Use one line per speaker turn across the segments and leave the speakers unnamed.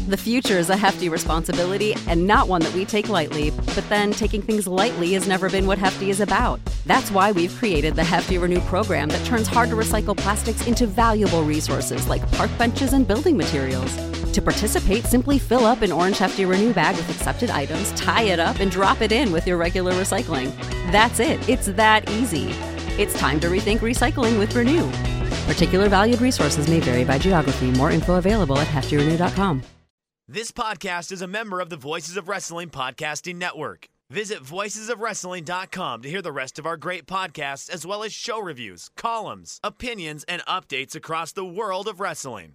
The future is a hefty responsibility and not one that we take lightly, but then taking things lightly has never been what Hefty is about. That's why we've created the Hefty Renew program that turns hard-to-recycle plastics into valuable resources like park benches and building materials. To participate, simply fill up an orange Hefty Renew bag with accepted items, tie it up, and drop it in with your regular recycling. That's it. It's that easy. It's time to rethink recycling with Renew. Particular valued resources may vary by geography. More info available at heftyrenew.com.
This podcast is a member of the Voices of Wrestling Podcasting Network. Visit voicesofwrestling.com to hear the rest of our great podcasts, as well as show reviews, columns, opinions, and updates across the world of wrestling.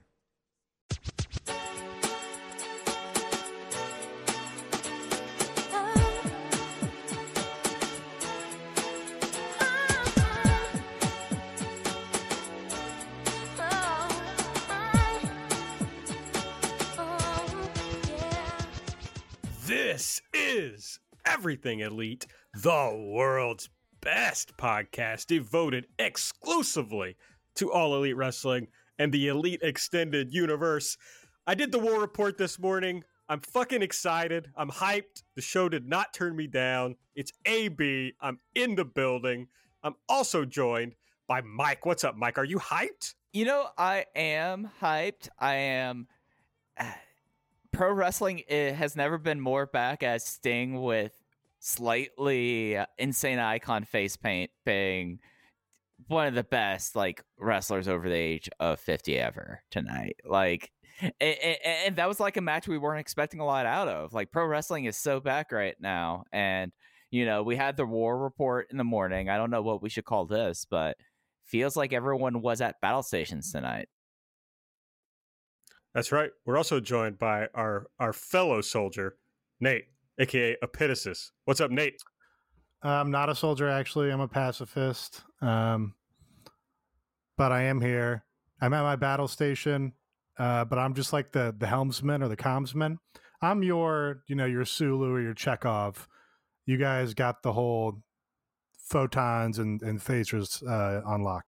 This is Everything Elite, the world's best podcast devoted exclusively to all elite wrestling and the elite extended universe. I did the war report this morning. I'm fucking excited. I'm hyped. The show did not turn me down. It's AB. I'm in the building. I'm also joined by Mike. What's up, Mike? Are you hyped?
You know, I am hyped. I am... Pro wrestling, it has never been more back as Sting with slightly insane icon face paint being one of the best wrestlers over the age of 50 ever tonight. And that was a match we weren't expecting a lot out of. Pro wrestling is so back right now. And, we had the war report in the morning. I don't know what we should call this, but feels like everyone was at battle stations tonight.
That's right. We're also joined by our fellow soldier, Nate, a.k.a. Epitasis. What's up, Nate?
I'm not a soldier, actually. I'm a pacifist. But I am here. I'm at my battle station, but I'm just like the helmsman or the commsman. I'm your Sulu or your Chekhov. You guys got the whole photons and phasers on lock.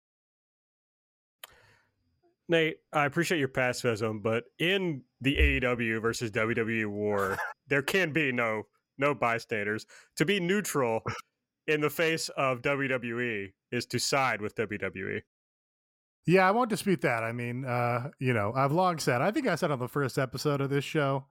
Nate, I appreciate your pacifism, but in the AEW versus WWE war, there can be no bystanders. To be neutral in the face of WWE is to side with WWE.
Yeah, I won't dispute that. I mean, I've long said, I think I said on the first episode of this show,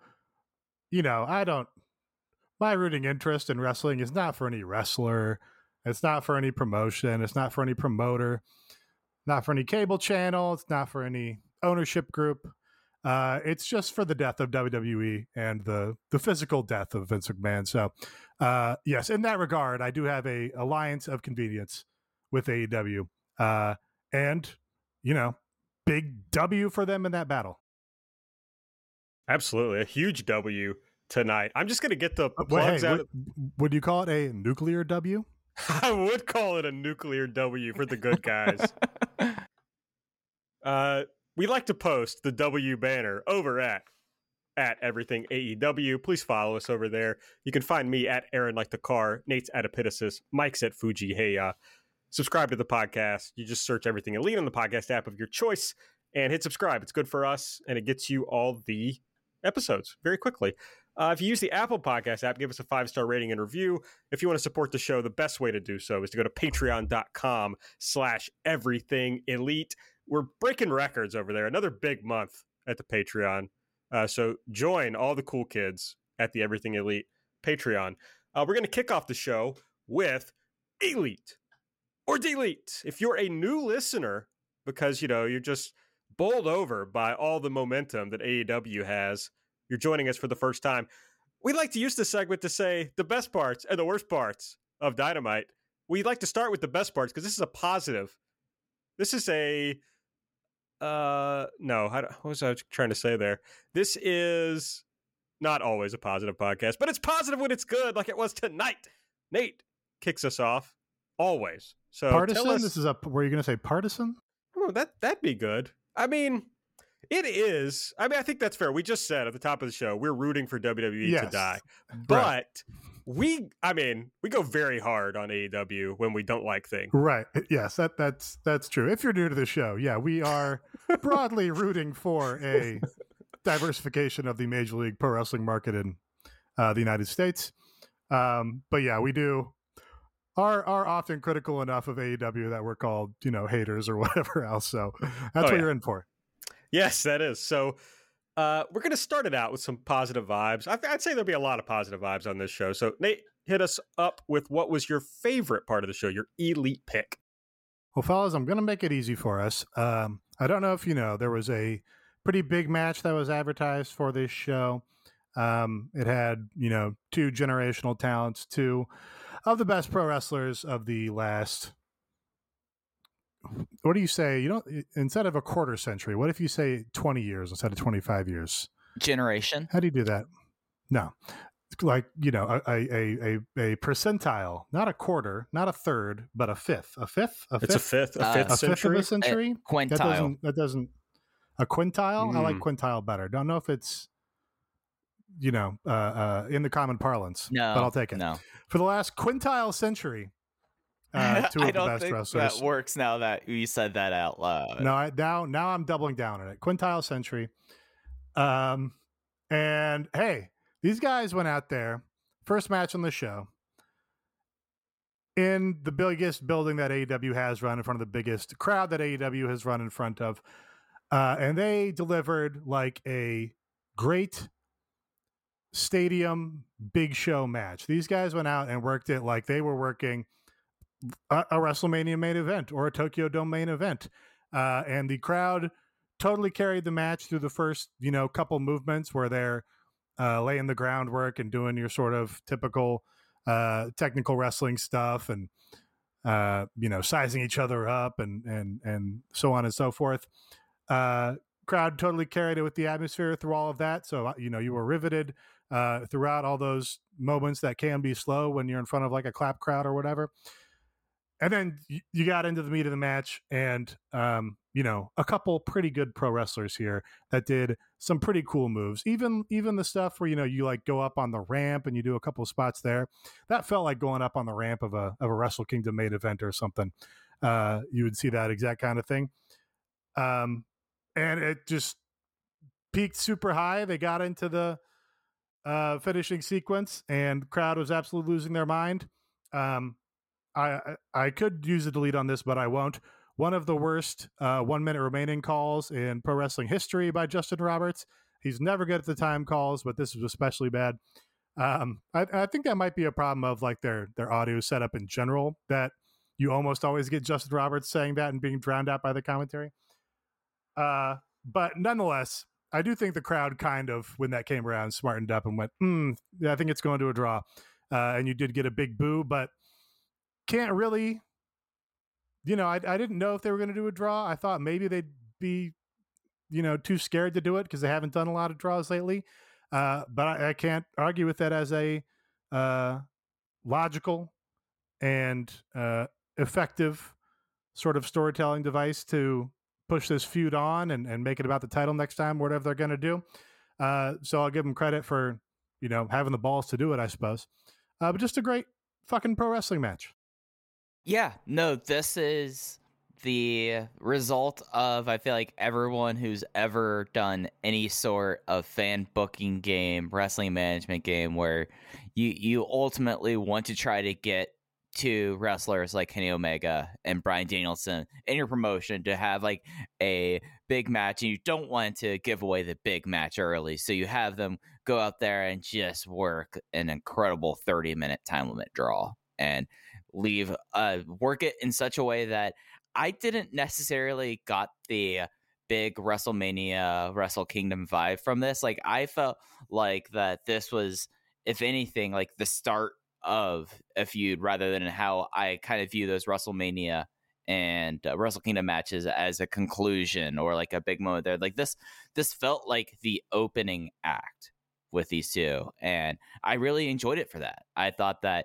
my rooting interest in wrestling is not for any wrestler. It's not for any promotion. It's not for any promoter. Not for any cable channel. It's not for any ownership group. It's just for the death of WWE and the physical death of Vince McMahon. So, yes, in that regard, I do have a alliance of convenience with AEW. And, big W for them in that battle.
Absolutely. A huge W tonight. I'm just going to get the plugs out.
Would you call it a nuclear W?
I would call it a nuclear W for the good guys. We like to post the W banner over at Everything AEW. Please follow us over there. You can find me at Aaron Like the Car, Nate's at Epitasis, Mike's at Fuji Heya. Subscribe to the podcast. You just search Everything Elite on the podcast app of your choice and hit subscribe. It's good for us, and it gets you all the episodes very quickly. If you use the Apple Podcast app, give us a 5-star rating and review. If you want to support the show, the best way to do so is to go to patreon.com/everythingelite. We're breaking records over there. Another big month at the Patreon. So join all the cool kids at the Everything Elite Patreon. We're going to kick off the show with Elite or Delete. If you're a new listener, because, you're just bowled over by all the momentum that AEW has, you're joining us for the first time, we like to use this segment to say the best parts and the worst parts of Dynamite. We like to start with the best parts because this is a positive. This is a... what was I trying to say there? This is not always a positive podcast, but it's positive when it's good, like it was tonight. Nate kicks us off, always. So
partisan? Were you going to say partisan?
Oh, that'd be good. I mean... It is. I think that's fair. We just said at the top of the show, we're rooting for WWE to die. But we go very hard on AEW when we don't like things.
Right. Yes, that's true. If you're new to the show, yeah, we are broadly rooting for a diversification of the Major League Pro Wrestling market in the United States. But yeah, we are often critical enough of AEW that we're called, haters or whatever else. So that's what you're in for.
Yes, that is. So we're going to start it out with some positive vibes. I'd say there'll be a lot of positive vibes on this show. So Nate, hit us up with what was your favorite part of the show, your elite pick.
Well, fellas, I'm going to make it easy for us. I don't know if you know, there was a pretty big match that was advertised for this show. It had, two generational talents, two of the best pro wrestlers of the last, what do you say? Instead of a quarter century, what if you say 20 years instead of 25 years?
Generation.
How do you do that? No. Like, a percentile, not a quarter, not a third, but a fifth. It's
a fifth century.
Of a century.
Quintile.
That doesn't. A quintile. I like
Mm.
quintile better. Don't know if it's, in the common parlance.
No,
but I'll take it.
No,
for the last quintile century, two of
I
the
don't
best
think
wrestlers.
that works now that you said that out loud.
No, now I'm doubling down on it. Quintile century. And hey, these guys went out there, first match on the show, in the biggest building that AEW has run, in front of the biggest crowd that AEW has run in front of. And they delivered like a great stadium big show match. These guys went out and worked it like they were working a WrestleMania main event or a Tokyo Dome main event. And the crowd totally carried the match through the first, couple movements where they're laying the groundwork and doing your sort of typical technical wrestling stuff and, sizing each other up and so on and so forth. Crowd totally carried it with the atmosphere through all of that. So, you were riveted throughout all those moments that can be slow when you're in front of like a clap crowd or whatever. And then you got into the meat of the match and, a couple pretty good pro wrestlers here that did some pretty cool moves. Even the stuff where, you like go up on the ramp and you do a couple of spots there. That felt like going up on the ramp of a Wrestle Kingdom main event or something. You would see that exact kind of thing. And it just peaked super high. They got into the finishing sequence and the crowd was absolutely losing their mind. I could use a delete on this, but I won't. One of the worst 1 minute remaining calls in pro wrestling history by Justin Roberts. He's never good at the time calls, but this was especially bad. I think that might be a problem of like their audio setup in general, that you almost always get Justin Roberts saying that and being drowned out by the commentary. But nonetheless, I do think the crowd kind of, when that came around, smartened up and went, yeah, I think it's going to a draw. And you did get a big boo, but can't really, I didn't know if they were going to do a draw. I thought maybe they'd be, too scared to do it because they haven't done a lot of draws lately. But I can't argue with that as a logical and effective sort of storytelling device to push this feud on and make it about the title next time, whatever they're going to do. So I'll give them credit for, having the balls to do it, I suppose. But just a great fucking pro wrestling match.
Yeah, no, this is the result of, I feel like, everyone who's ever done any sort of fan booking game, wrestling management game, where you ultimately want to try to get to wrestlers like Kenny Omega and Bryan Danielson in your promotion to have like a big match, and you don't want to give away the big match early, so you have them go out there and just work an incredible 30-minute time limit draw and work it in such a way that I didn't necessarily got the big WrestleMania Wrestle Kingdom vibe from this. Like, I felt like that this was, if anything, like the start of a feud, rather than how I kind of view those WrestleMania and Wrestle Kingdom matches as a conclusion or like a big moment there. Like this felt like the opening act with these two, and I really enjoyed it for that. I thought that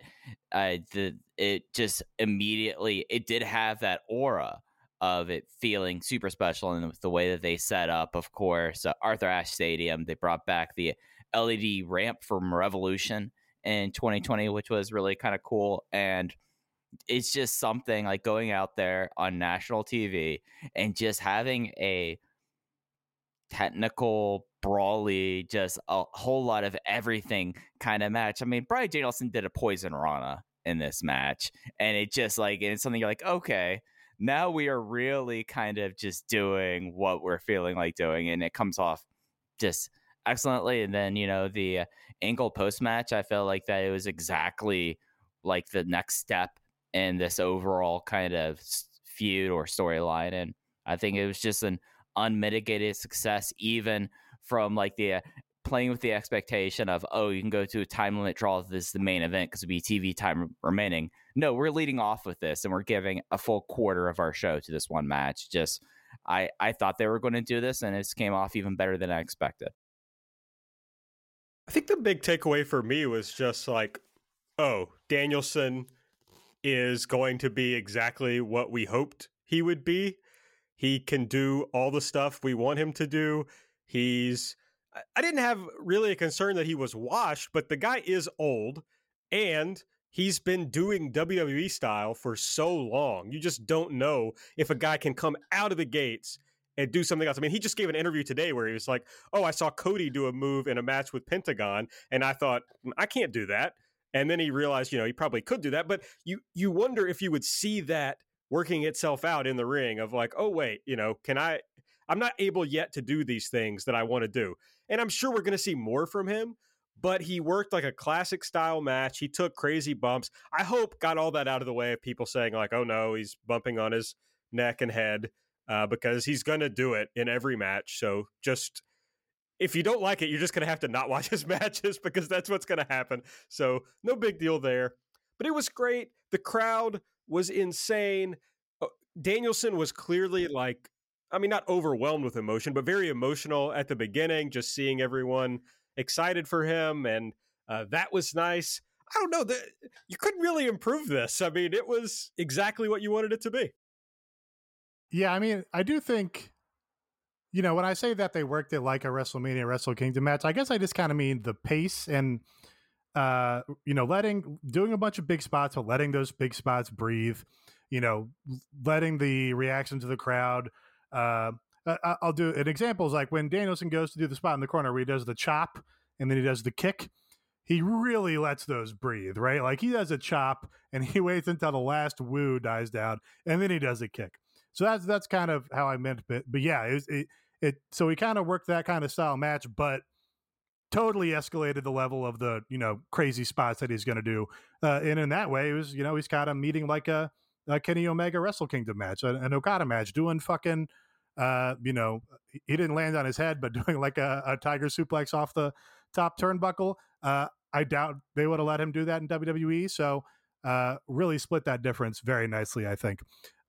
it just immediately, it did have that aura of it feeling super special, and with the way that they set up, of course, Arthur Ashe Stadium, they brought back the LED ramp from Revolution in 2020, which was really kind of cool. And it's just something like going out there on national TV and just having a technical brawly, just a whole lot of everything kind of match. I mean, Bryan Danielson did a Poison Rana in this match, and it just like, and it's something you're like, okay, now we are really kind of just doing what we're feeling like doing, and it comes off just excellently. And then, you know, the Angle post match, I felt like that it was exactly like the next step in this overall kind of feud or storyline, and I think it was just an unmitigated success, even from like the playing with the expectation of, oh, you can go to a time limit draw, this is the main event because it'll be TV time remaining. No, we're leading off with this, and we're giving a full quarter of our show to this one match. Just I thought they were going to do this, and it came off even better than I expected.
I think the big takeaway for me was just like, oh, Danielson is going to be exactly what we hoped he would be. He can do all the stuff we want him to do. I didn't have really a concern that he was washed, but the guy is old, and he's been doing WWE style for so long. You just don't know if a guy can come out of the gates and do something else. I mean, he just gave an interview today where he was like, oh, I saw Cody do a move in a match with Pentagon, and I thought, I can't do that. And then he realized, you know, he probably could do that. But you wonder if you would see that working itself out in the ring of like, oh, wait, you know, I'm not able yet to do these things that I want to do. And I'm sure we're going to see more from him, but he worked like a classic style match. He took crazy bumps. I hope got all that out of the way of people saying like, oh no, he's bumping on his neck and head, because he's going to do it in every match. So just, if you don't like it, you're just going to have to not watch his matches, because that's what's going to happen. So no big deal there, but it was great. The crowd was insane. Danielson was clearly like, I mean, not overwhelmed with emotion, but very emotional at the beginning, just seeing everyone excited for him. And that was nice. I don't know, you couldn't really improve this. I mean, it was exactly what you wanted it to be.
Yeah, I mean, I do think, you know, when I say that they worked it like a WrestleMania, Wrestle Kingdom match, I guess I just kind of mean the pace and, you know, doing a bunch of big spots, but letting those big spots breathe, you know, letting the reaction to the crowd. I'll do an example is like when Danielson goes to do the spot in the corner where he does the chop and then he does the kick. He really lets those breathe, right? Like he does a chop and he waits until the last woo dies down and then he does a kick. So that's kind of how I meant it. But yeah, so he kind of worked that kind of style match, but totally escalated the level of the, you know, crazy spots that he's going to do. And in that way, it was, you know, he's kind of meeting like a Kenny Omega Wrestle Kingdom match, an Okada match, doing fucking, you know, he didn't land on his head, but doing like a tiger suplex off the top turnbuckle. I doubt they would have let him do that in WWE. So really split that difference very nicely, I think.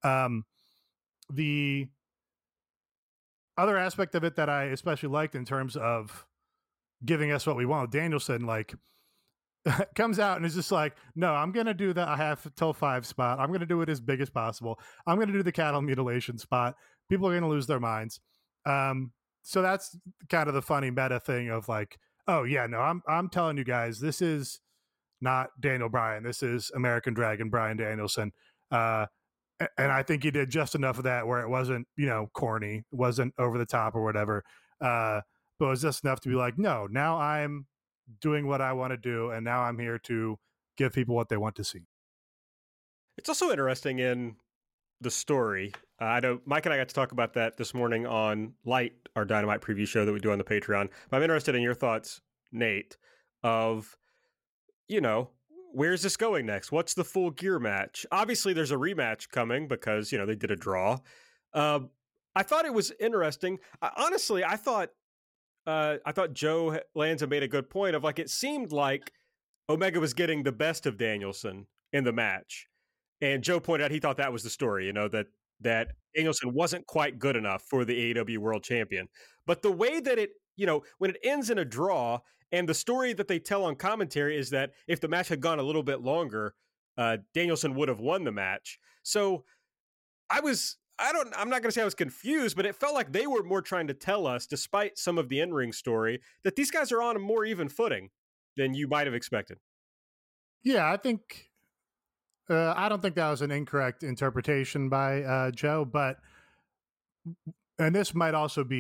The other aspect of it that I especially liked in terms of giving us what we want, Danielson, like, comes out and is just like, no, I'm going to do the I have till 5 spot. I'm going to do it as big as possible. I'm going to do the cattle mutilation spot. People are going to lose their minds. So that's kind of the funny meta thing of like, oh yeah, no, I'm telling you guys, this is not Daniel Bryan. This is American Dragon Bryan Danielson. And I think he did just enough of that where it wasn't, you know, corny, it wasn't over the top or whatever. But it was just enough to be like, no, now I'm doing what I want to do, and now I'm here to give people what they want to see.
It's also interesting in the story. I know Mike and I got to talk about that this morning on Light, our Dynamite preview show that we do on the Patreon. But I'm interested in your thoughts, Nate, of, you know, where's this going next? What's the Full Gear match? Obviously, there's a rematch coming because, you know, they did a draw. I thought it was interesting. Honestly, I thought Joe Lanza made a good point of like, it seemed like Omega was getting the best of Danielson in the match. And Joe pointed out he thought that was the story, you know, that Danielson wasn't quite good enough for the AEW World Champion. But the way that it, you know, when it ends in a draw, and the story that they tell on commentary is that if the match had gone a little bit longer, Danielson would have won the match. So I'm not going to say I was confused, but it felt like they were more trying to tell us, despite some of the in-ring story, that these guys are on a more even footing than you might have expected.
Yeah, I think, I don't think that was an incorrect interpretation by Joe, and this might also be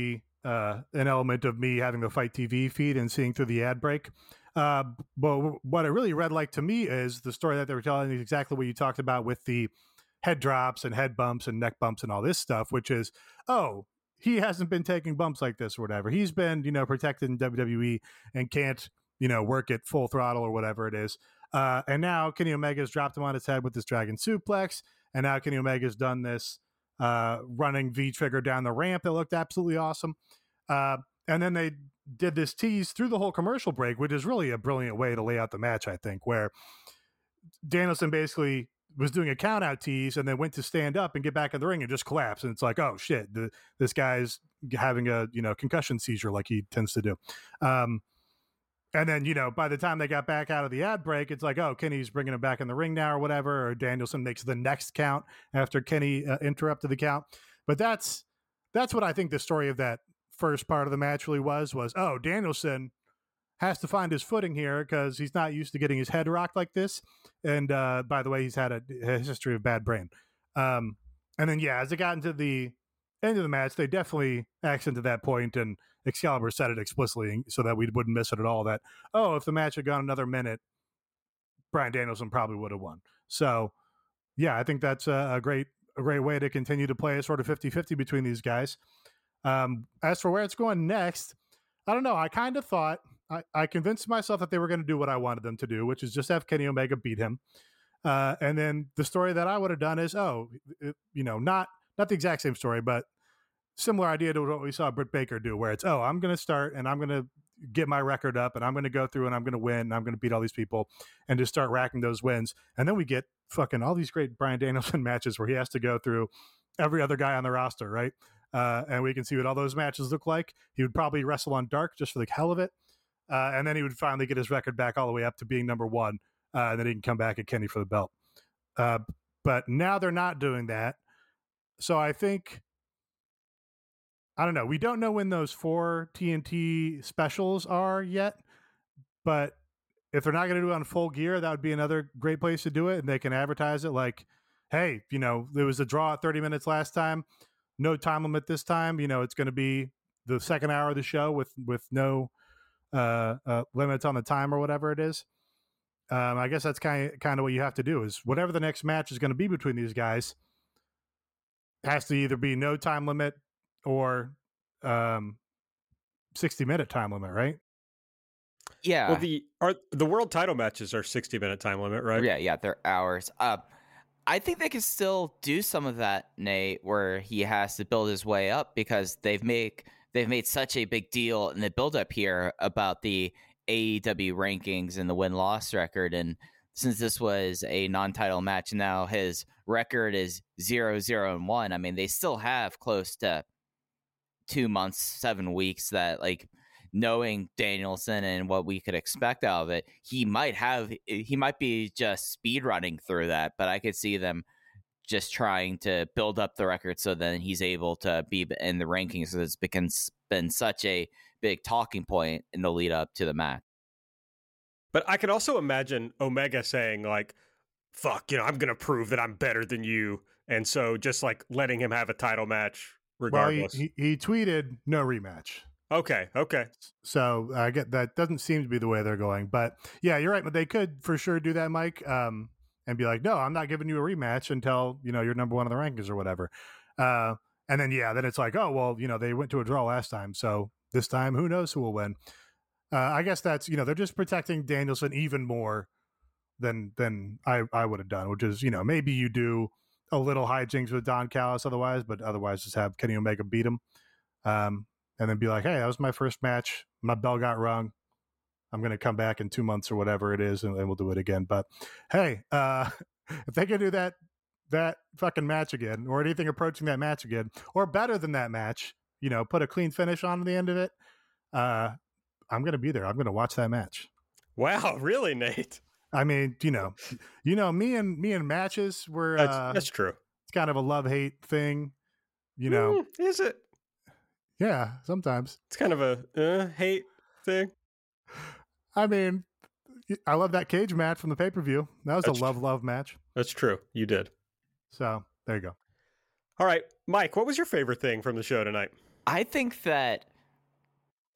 an element of me having the Fight TV feed and seeing through the ad break. But what it really read like to me is the story that they were telling is exactly what you talked about with the head drops and head bumps and neck bumps and all this stuff, which is, oh, he hasn't been taking bumps like this or whatever. He's been, protected in WWE and can't, work at full throttle or whatever it is. And now Kenny Omega's dropped him on his head with this dragon suplex. And now Kenny Omega's done this running V-trigger down the ramp that looked absolutely awesome. And then they did this tease through the whole commercial break, which is really a brilliant way to lay out the match, I think, where Danielson basically was doing a count out tease and then went to stand up and get back in the ring and just collapsed. And it's like, oh shit, this guy's having a, concussion seizure like he tends to do. And then, by the time they got back out of the ad break, it's like, oh, Kenny's bringing him back in the ring now or whatever, or Danielson makes the next count after Kenny interrupted the count. But that's what I think the story of that first part of the match really was, oh, Danielson has to find his footing here because he's not used to getting his head rocked like this. And by the way, he's had a history of bad brain. And then, as it got into the end of the match, they definitely accented that point, and Excalibur said it explicitly so that we wouldn't miss it at all, that, oh, if the match had gone another minute, Bryan Danielson probably would have won. So, I think that's a great way to continue to play a sort of 50-50 between these guys. As for where it's going next, I don't know. I kind of thought, I convinced myself that they were going to do what I wanted them to do, which is just have Kenny Omega beat him. And then the story that I would have done is, not the exact same story, but similar idea to what we saw Britt Baker do, where it's, oh, I'm going to start and I'm going to get my record up and I'm going to go through and I'm going to win and I'm going to beat all these people and just start racking those wins. And then we get fucking all these great Bryan Danielson matches where he has to go through every other guy on the roster, right? And we can see what all those matches look like. He would probably wrestle on Dark just for the hell of it. And then he would finally get his record back all the way up to being number one. And then he can come back at Kenny for the belt. But now they're not doing that. So I think, I don't know. We don't know when those 4 TNT specials are yet. But if they're not going to do it on Full Gear, that would be another great place to do it. And they can advertise it like, hey, there was a draw at 30 minutes last time. No time limit this time. It's going to be the second hour of the show with no limits on the time or whatever it is. I guess that's kind of what you have to do, is whatever the next match is going to be between these guys has to either be no time limit or 60-minute time limit, right?
Yeah.
Well, the world title matches are 60-minute time limit, right?
Yeah, they're hours. I think they can still do some of that, Nate, where he has to build his way up, because they've made such a big deal in the build-up here about the AEW rankings and the win-loss record. And since this was a non-title match, now his record is 0-0-1. I mean, they still have close to 2 months, 7 weeks that, like, knowing Danielson and what we could expect out of it, he might be just speed running through that, but I could see them just trying to build up the record so then he's able to be in the rankings. So it's been such a big talking point in the lead up to the match.
But I can also imagine Omega saying, like, fuck, I'm going to prove that I'm better than you. And so just like letting him have a title match regardless.
Well, he tweeted no rematch.
Okay.
So I get that. Doesn't seem to be the way they're going, but yeah, you're right. But they could for sure do that, Mike, and be like, no, I'm not giving you a rematch until you're number one in the rankings or whatever. And then then it's like, oh well, they went to a draw last time, so this time who knows who will win. I guess that's they're just protecting Danielson even more than I would have done, which is maybe you do a little hijinks with Don Callis otherwise just have Kenny Omega beat him. And then be like, hey, that was my first match. My bell got rung. I'm going to come back in 2 months or whatever it is, and we'll do it again. But hey, if they can do that fucking match again, or anything approaching that match again, or better than that match, put a clean finish on the end of it, I'm going to be there. I'm going to watch that match.
Wow, really, Nate?
I mean, me and matches were
that's true.
It's kind of a love-hate thing,
Is it?
Yeah, sometimes.
It's kind of a hate thing.
I mean, I love that cage match from the pay-per-view. That was a love match.
That's true. You did.
So, there you go.
All right. Mike, what was your favorite thing from the show tonight?
I think that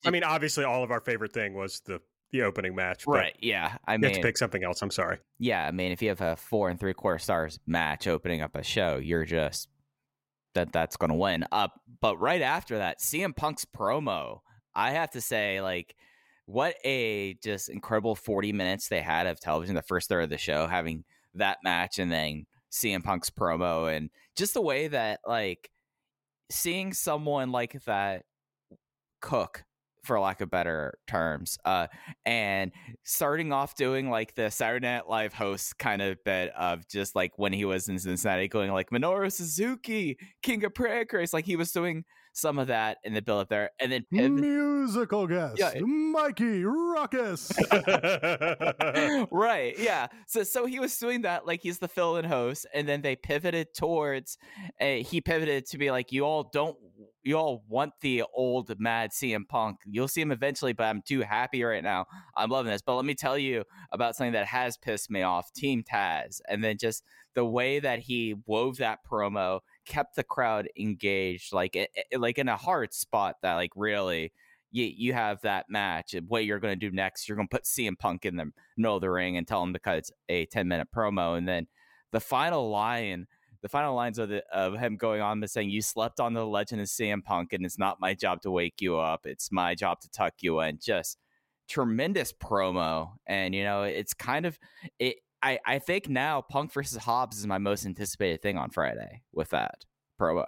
I mean, obviously, all of our favorite thing was the opening match.
Right, yeah. I
you have to
mean,
pick something else. I'm sorry.
yeah, I mean, if you have a 4 3/4 stars match opening up a show, you're just that's going to win. But right after that, CM Punk's promo, I have to say, like, what a just incredible 40 minutes they had of television, the first third of the show, having that match and then CM Punk's promo, and just the way that, like, seeing someone like that cook, for lack of better terms, and starting off doing like the Saturday Night Live host kind of bit of just like when he was in Cincinnati going like Minoru Suzuki, King of Prankers, like he was doing some of that in the build up there, and then
musical guest Mikey Ruckus.
Right, yeah. So he was doing that like he's the fill-in host, and then they pivoted towards he pivoted to be like, you all want the old mad CM Punk. You'll see him eventually, but I'm too happy right now. I'm loving this. But let me tell you about something that has pissed me off, Team Taz. And then just the way that he wove that promo, kept the crowd engaged, like in a hard spot that like really you have that match. What you're going to do next, you're going to put CM Punk in the middle of the ring and tell him to cut a 10-minute promo. And then the final lines of him going on and saying, you slept on the legend of CM Punk, and it's not my job to wake you up. It's my job to tuck you in. Just tremendous promo. And, you know, it's kind of it. I think now Punk versus Hobbs is my most anticipated thing on Friday with that promo.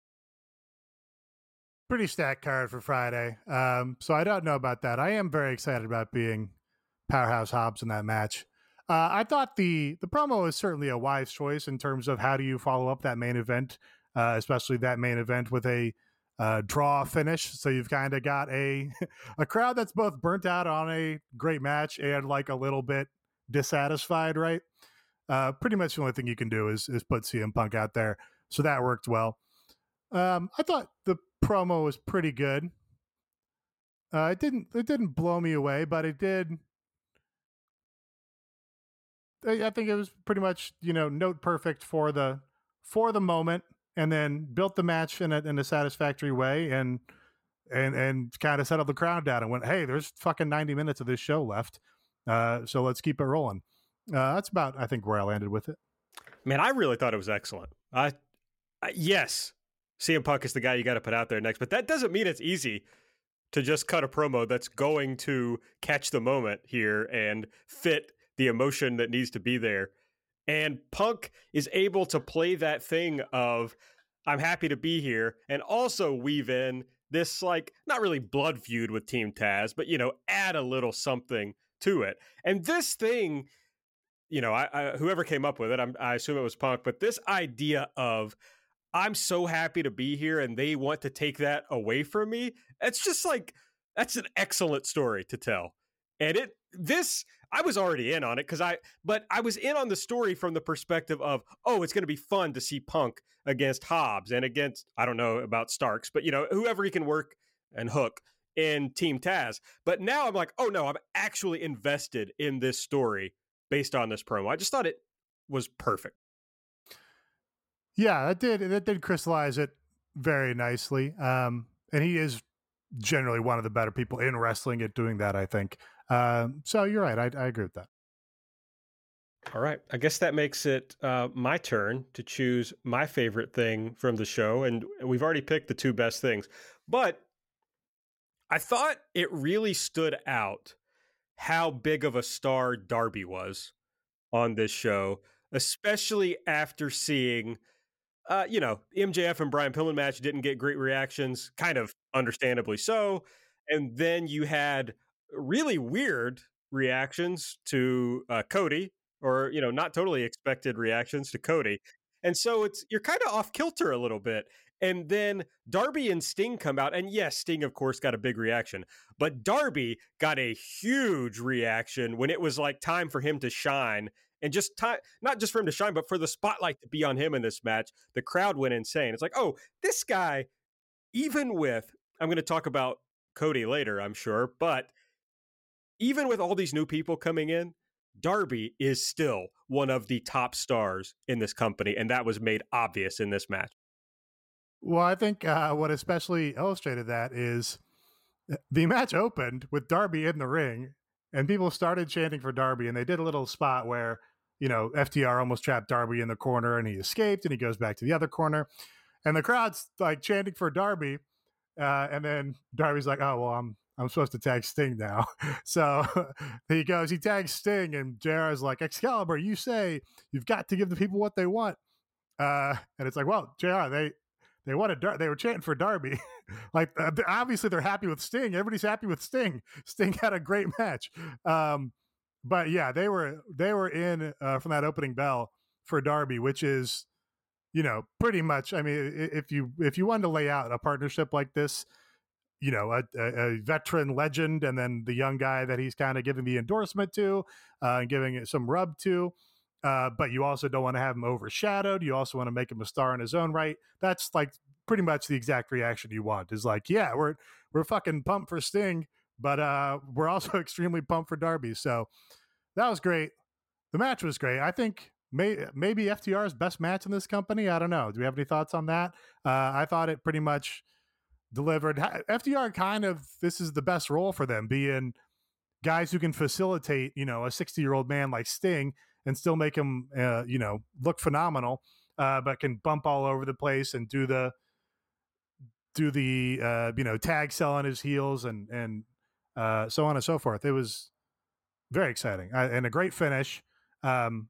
Pretty stacked card for Friday. So I don't know about that. I am very excited about being Powerhouse Hobbs in that match. I thought the promo is certainly a wise choice in terms of how do you follow up that main event, especially that main event with a draw finish. So you've kind of got a crowd that's both burnt out on a great match and like a little bit dissatisfied, right? Pretty much the only thing you can do is put CM Punk out there. So that worked well. I thought the promo was pretty good. It didn't blow me away, but it did. I think it was pretty much, you know, note perfect for the moment, and then built the match in a satisfactory way, and kind of settled the crowd down and went, hey, there's fucking 90 minutes of this show left, so let's keep it rolling. That's about, I think, where I landed with it.
Man, I really thought it was excellent. Yes, CM Punk is the guy you got to put out there next, but that doesn't mean it's easy to just cut a promo that's going to catch the moment here and fit the emotion that needs to be there. And Punk is able to play that thing of, I'm happy to be here, and also weave in this, like, not really blood feud with Team Taz, but, you know, add a little something to it. And this thing, you know, I whoever came up with it, I assume it was Punk, but this idea of, I'm so happy to be here and they want to take that away from me, it's just like, that's an excellent story to tell. And I was already in on it but I was in on the story from the perspective of, oh, it's going to be fun to see Punk against Hobbs and against, I don't know about Starks, but, you know, whoever he can work and hook in Team Taz. But now I'm like, oh no, I'm actually invested in this story based on this promo. I just thought it was perfect.
Yeah, that did crystallize it very nicely. And he is generally one of the better people in wrestling at doing that, I think. So you're right. I agree with that.
All right. I guess that makes it my turn to choose my favorite thing from the show. And we've already picked the two best things. But I thought it really stood out how big of a star Darby was on this show, especially after seeing, you know, MJF and Brian Pillman match didn't get great reactions, kind of understandably so. And then you had really weird reactions to Cody, or, you know, not totally expected reactions to Cody. And so you're kind of off kilter a little bit. And then Darby and Sting come out, and yes, Sting, of course, got a big reaction, but Darby got a huge reaction when it was like time for him to shine, and just time, not just for him to shine, but for the spotlight to be on him in this match. The crowd went insane. It's like, oh, this guy, even with, I'm going to talk about Cody later, I'm sure, but even with all these new people coming in, Darby is still one of the top stars in this company, and that was made obvious in this match.
Well, I think what especially illustrated that is the match opened with Darby in the ring, and people started chanting for Darby, and they did a little spot where, FTR almost trapped Darby in the corner, and he escaped, and he goes back to the other corner, and the crowd's like chanting for Darby, and then Darby's like, "Oh well, I'm supposed to tag Sting now," so he tags Sting, and JR is like, "Excalibur, you say you've got to give the people what they want," and it's like, "Well, JR, they wanted they were chanting for Darby." Like, obviously they're happy with Sting. Everybody's happy with Sting. Sting had a great match. But yeah, they were in from that opening bell for Darby, which is, pretty much, I mean, if you wanted to lay out a partnership like this, a veteran legend and then the young guy that he's kind of giving the endorsement to, and giving it some rub to, but you also don't want to have him overshadowed. You also want to make him a star in his own right. That's like pretty much the exact reaction you want. Is like, yeah, we're fucking pumped for Sting, but we're also extremely pumped for Darby. So that was great. The match was great. I think maybe FTR's best match in this company. I don't know. Do we have any thoughts on that? I thought it pretty much delivered. FTR kind of, this is the best role for them, being guys who can facilitate, a 60-year-old man like Sting and still make him, look phenomenal, but can bump all over the place and do the tag sell on his heels and so on and so forth. It was very exciting and a great finish. Like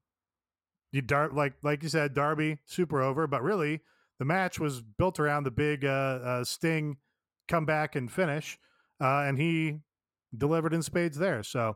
you said, Darby super over, but really the match was built around the big Sting comeback and finish, and he delivered in spades there. So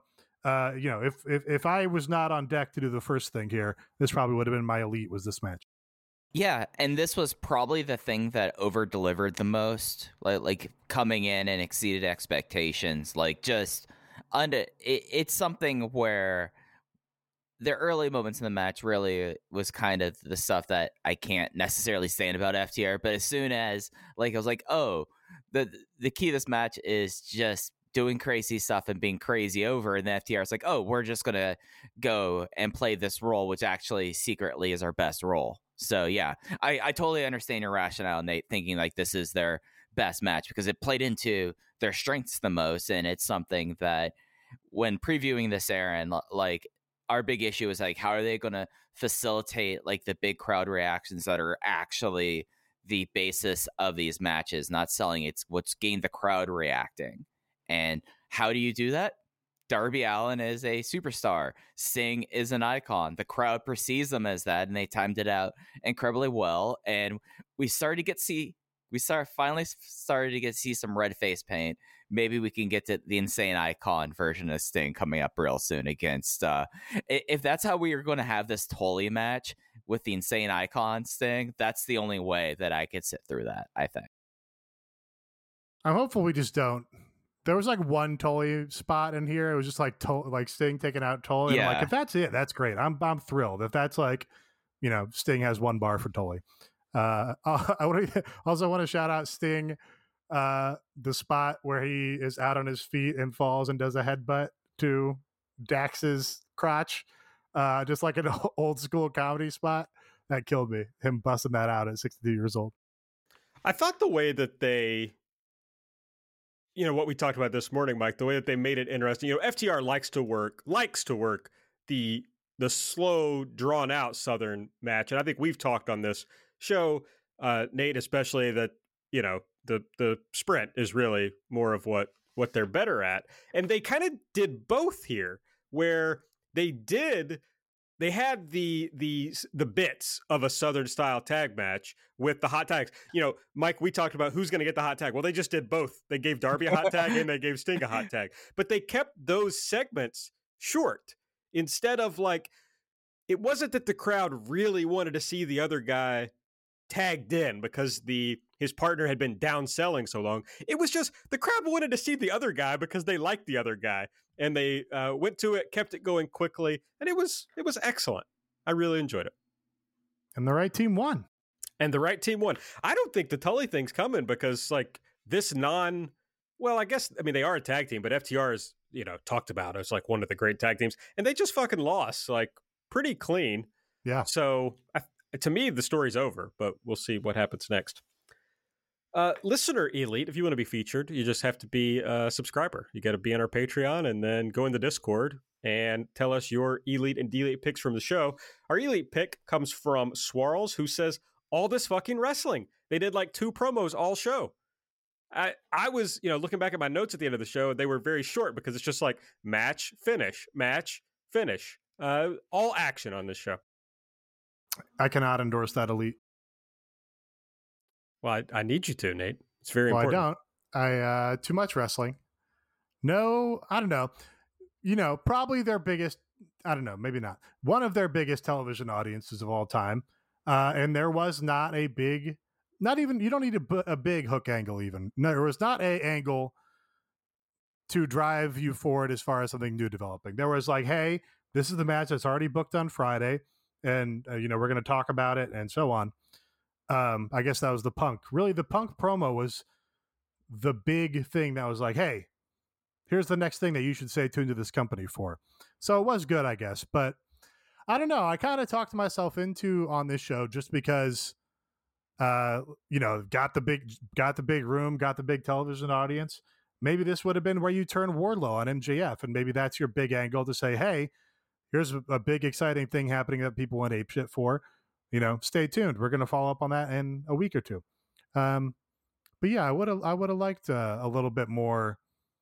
if I was not on deck to do the first thing here, this probably would have been my elite, was this match.
Yeah, and this was probably the thing that over-delivered the most, like coming in and exceeded expectations. Like, just it's something where the early moments in the match really was kind of the stuff that I can't necessarily stand about FTR. But as soon as, I was like, oh, the key to this match is just doing crazy stuff and being crazy over, and the FTR is like, oh, we're just gonna go and play this role, which actually secretly is our best role. So yeah, I totally understand your rationale, Nate, thinking like this is their best match because it played into their strengths the most, and it's something that when previewing this, Aaron, like our big issue is like, how are they going to facilitate like the big crowd reactions that are actually the basis of these matches, not selling it's what's gained the crowd reacting. And how do you do that? Darby Allin is a superstar. Sting is an icon. The crowd perceives them as that, and they timed it out incredibly well. And we finally started to see some red face paint. Maybe we can get to the Insane Icon version of Sting coming up real soon against. If that's how we are going to have this Tully match with the Insane Icon Sting, that's the only way that I could sit through that, I think.
I'm hopeful we just don't. There was like one Tully spot in here. It was just like Sting taking out Tully.
Yeah.
And if that's it, that's great. I'm thrilled. If that's like, Sting has one bar for Tully. I also want to shout out Sting, the spot where he is out on his feet and falls and does a headbutt to Dax's crotch, just like an old school comedy spot. That killed me. Him busting that out at 62 years old.
I thought the way that they, what we talked about this morning, Mike, the way that they made it interesting. FTR likes to work the slow, drawn out Southern match, and I think we've talked on this show, Nate, especially that the sprint is really more of what they're better at, and they kind of did both here, where they had the bits of a Southern style tag match with the hot tags. Mike, we talked about who's going to get the hot tag. Well, they just did both. They gave Darby a hot tag and they gave Sting a hot tag, but they kept those segments short. Instead of it wasn't that the crowd really wanted to see the other guy tagged in because his partner had been down selling so long. It was just the crowd wanted to see the other guy because they liked the other guy, and they went to it, kept it going quickly, and it was excellent. I really enjoyed it.
And the right team won.
I don't think the Tully thing's coming because this they are a tag team, but FTR is talked about as one of the great tag teams, and they just fucking lost pretty clean.
Yeah.
So to me, the story's over, but we'll see what happens next. Listener Elite, if you want to be featured, you just have to be a subscriber. You got to be on our Patreon and then go in the Discord and tell us your Elite and Delete picks from the show. Our Elite pick comes from Swarls, who says, all this fucking wrestling. They did like 2 promos all show. I was, looking back at my notes at the end of the show, they were very short because it's just like match, finish, all action on this show.
I cannot endorse that, Elite.
Well, I need you to, Nate. It's very important.
I don't. Too much wrestling. No, I don't know. Probably their biggest, I don't know, maybe not. One of their biggest television audiences of all time. And there was not a big, not even, you don't need a big hook angle even. No, there was not a angle to drive you forward as far as something new developing. There was like, hey, this is the match that's already booked on Friday. And, we're going to talk about it and so on. I guess that was the Punk. Really, the Punk promo was the big thing that was like, hey, here's the next thing that you should stay tuned to this company for. So it was good, I guess. But I don't know. I kind of talked myself into on this show just because, got the big room, got the big television audience. Maybe this would have been where you turn Wardlow on MJF, and maybe that's your big angle to say, hey, here's a big exciting thing happening that people want ape shit for. Stay tuned. We're going to follow up on that in a week or two. But yeah, I would have liked a little bit more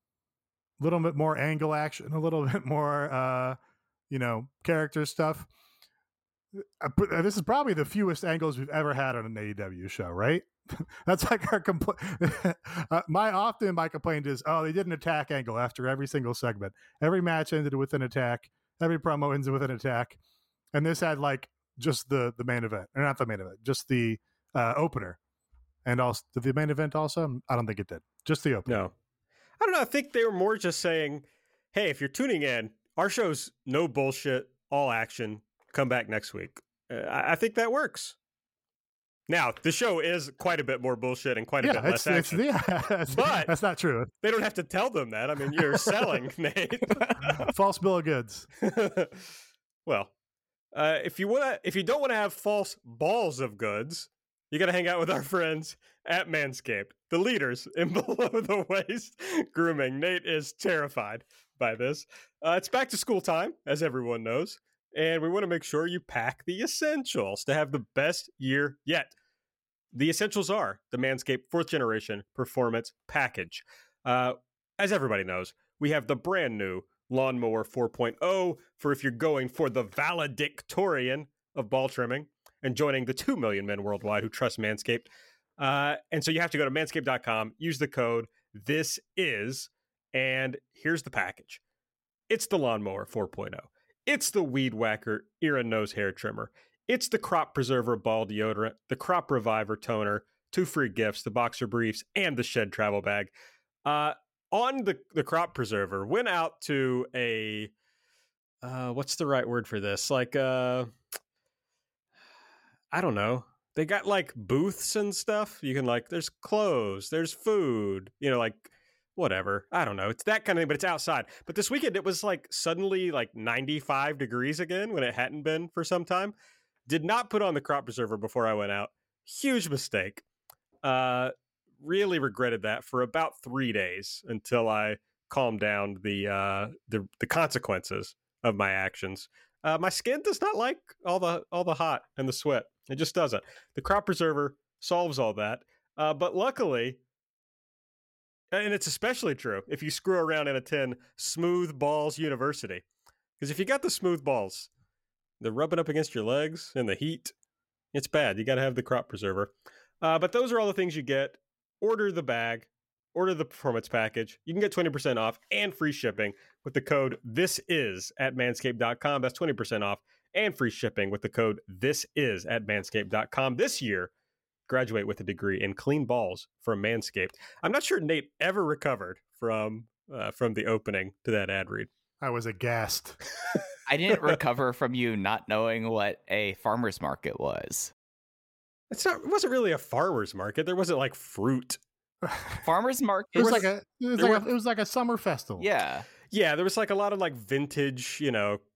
angle action, a little bit more, character stuff. This is probably the fewest angles we've ever had on an AEW show, right? That's like our complaint. My complaint is, they did an attack angle after every single segment. Every match ended with an attack. Every promo ends with an attack. And this had like just the main event, or not the main event, just the opener. And also, did the main event also? I don't think it did. Just the opener.
No. I don't know. I think they were more just saying, hey, if you're tuning in, our show's no bullshit, all action. Come back next week. I think that works. Now, the show is quite a bit more bullshit and quite a bit less action.
But that's not true.
They don't have to tell them that. I mean, you're selling, Nate.
False bill of goods.
Well, if you don't want to have false balls of goods, you got to hang out with our friends at Manscaped, the leaders in below the waist grooming. Nate is terrified by this. It's back to school time, as everyone knows. And we want to make sure you pack the essentials to have the best year yet. The essentials are the Manscaped 4th Generation Performance Package. As everybody knows, we have the brand new Lawnmower 4.0 for if you're going for the valedictorian of ball trimming and joining the 2 million men worldwide who trust Manscaped. And so you have to go to manscaped.com, use the code THISIS, and here's the package. It's the Lawnmower 4.0. It's the Weed Whacker ear and nose hair trimmer. It's the Crop Preserver ball deodorant, the Crop Reviver toner, 2 free gifts, the boxer briefs, and the Shed travel bag. On the Crop Preserver, went out to a, what's the right word for this? Like, I don't know. They got like booths and stuff. You can like, there's clothes, there's food, like, whatever. I don't know. It's that kind of thing, but it's outside. But this weekend, it was like suddenly like 95 degrees again when it hadn't been for some time. Did not put on the Crop Preserver before I went out. Huge mistake. Really regretted that for about 3 days until I calmed down the consequences of my actions. My skin does not like all the hot and the sweat. It just doesn't. The Crop Preserver solves all that. But luckily, and it's especially true if you screw around in a tin, Smooth Balls University. Because if you got the smooth balls, they're rubbing up against your legs in the heat. It's bad. You got to have the Crop Preserver. But those are all the things you get. Order the bag. Order the performance package. You can get 20% off and free shipping with the code THISIS at manscaped.com. That's 20% off and free shipping with the code THISIS at manscaped.com. This year, graduate with a degree in clean balls from Manscaped. I'm not sure Nate ever recovered from the opening to that ad read.
I was aghast.
I didn't recover from you not knowing what a farmer's market was.
It wasn't really a farmer's market. There wasn't like fruit.
Farmer's market.
It was like a summer festival.
Yeah.
Yeah, there was like a lot of like vintage,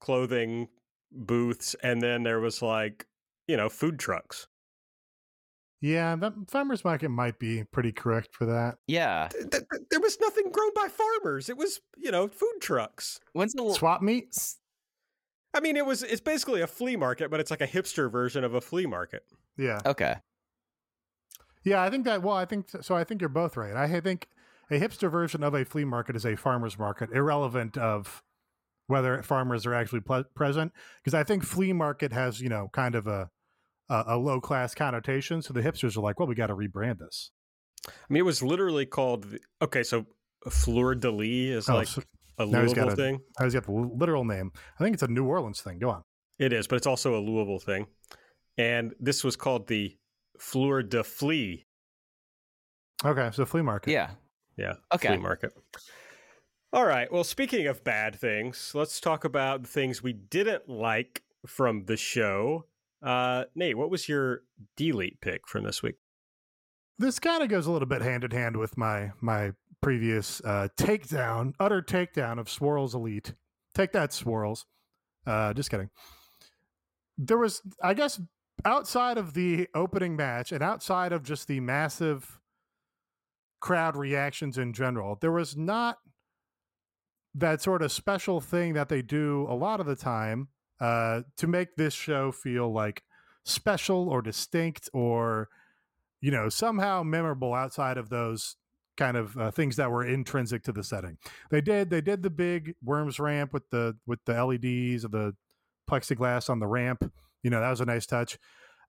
clothing booths, and then there was like, food trucks.
Yeah, farmers market might be pretty correct for that.
Yeah.
There was nothing grown by farmers. It was, food trucks.
When's the
Swap meet?
I mean, it's basically a flea market, but it's like a hipster version of a flea market.
Yeah.
Okay.
Yeah, I think that. Well, I think so. I think you're both right. I think a hipster version of a flea market is a farmer's market, irrelevant of whether farmers are actually present. Because I think flea market has kind of a low class connotation. So the hipsters are like, well, we got to rebrand this.
I mean, it was literally called. Okay, so Fleur de Lis is a Louisville thing.
He's got the literal name. I think it's a New Orleans thing. Go on.
It is, but it's also a Louisville thing. And this was called the Fleur de Flea.
Okay, so flea market.
Yeah.
Okay.
Flea market. All right. Well, speaking of bad things, let's talk about the things we didn't like from the show. Nate, what was your delete pick from this week?
This kind of goes a little bit hand in hand with my previous utter takedown of Swirls Elite. Take that, Swirls. Just kidding. There was, I guess, outside of the opening match and outside of just the massive crowd reactions in general, there was not that sort of special thing that they do a lot of the time to make this show feel like special or distinct or somehow memorable outside of those kind of things that were intrinsic to the setting. They did the big Worms ramp with the LEDs of the plexiglass on the ramp. That was a nice touch.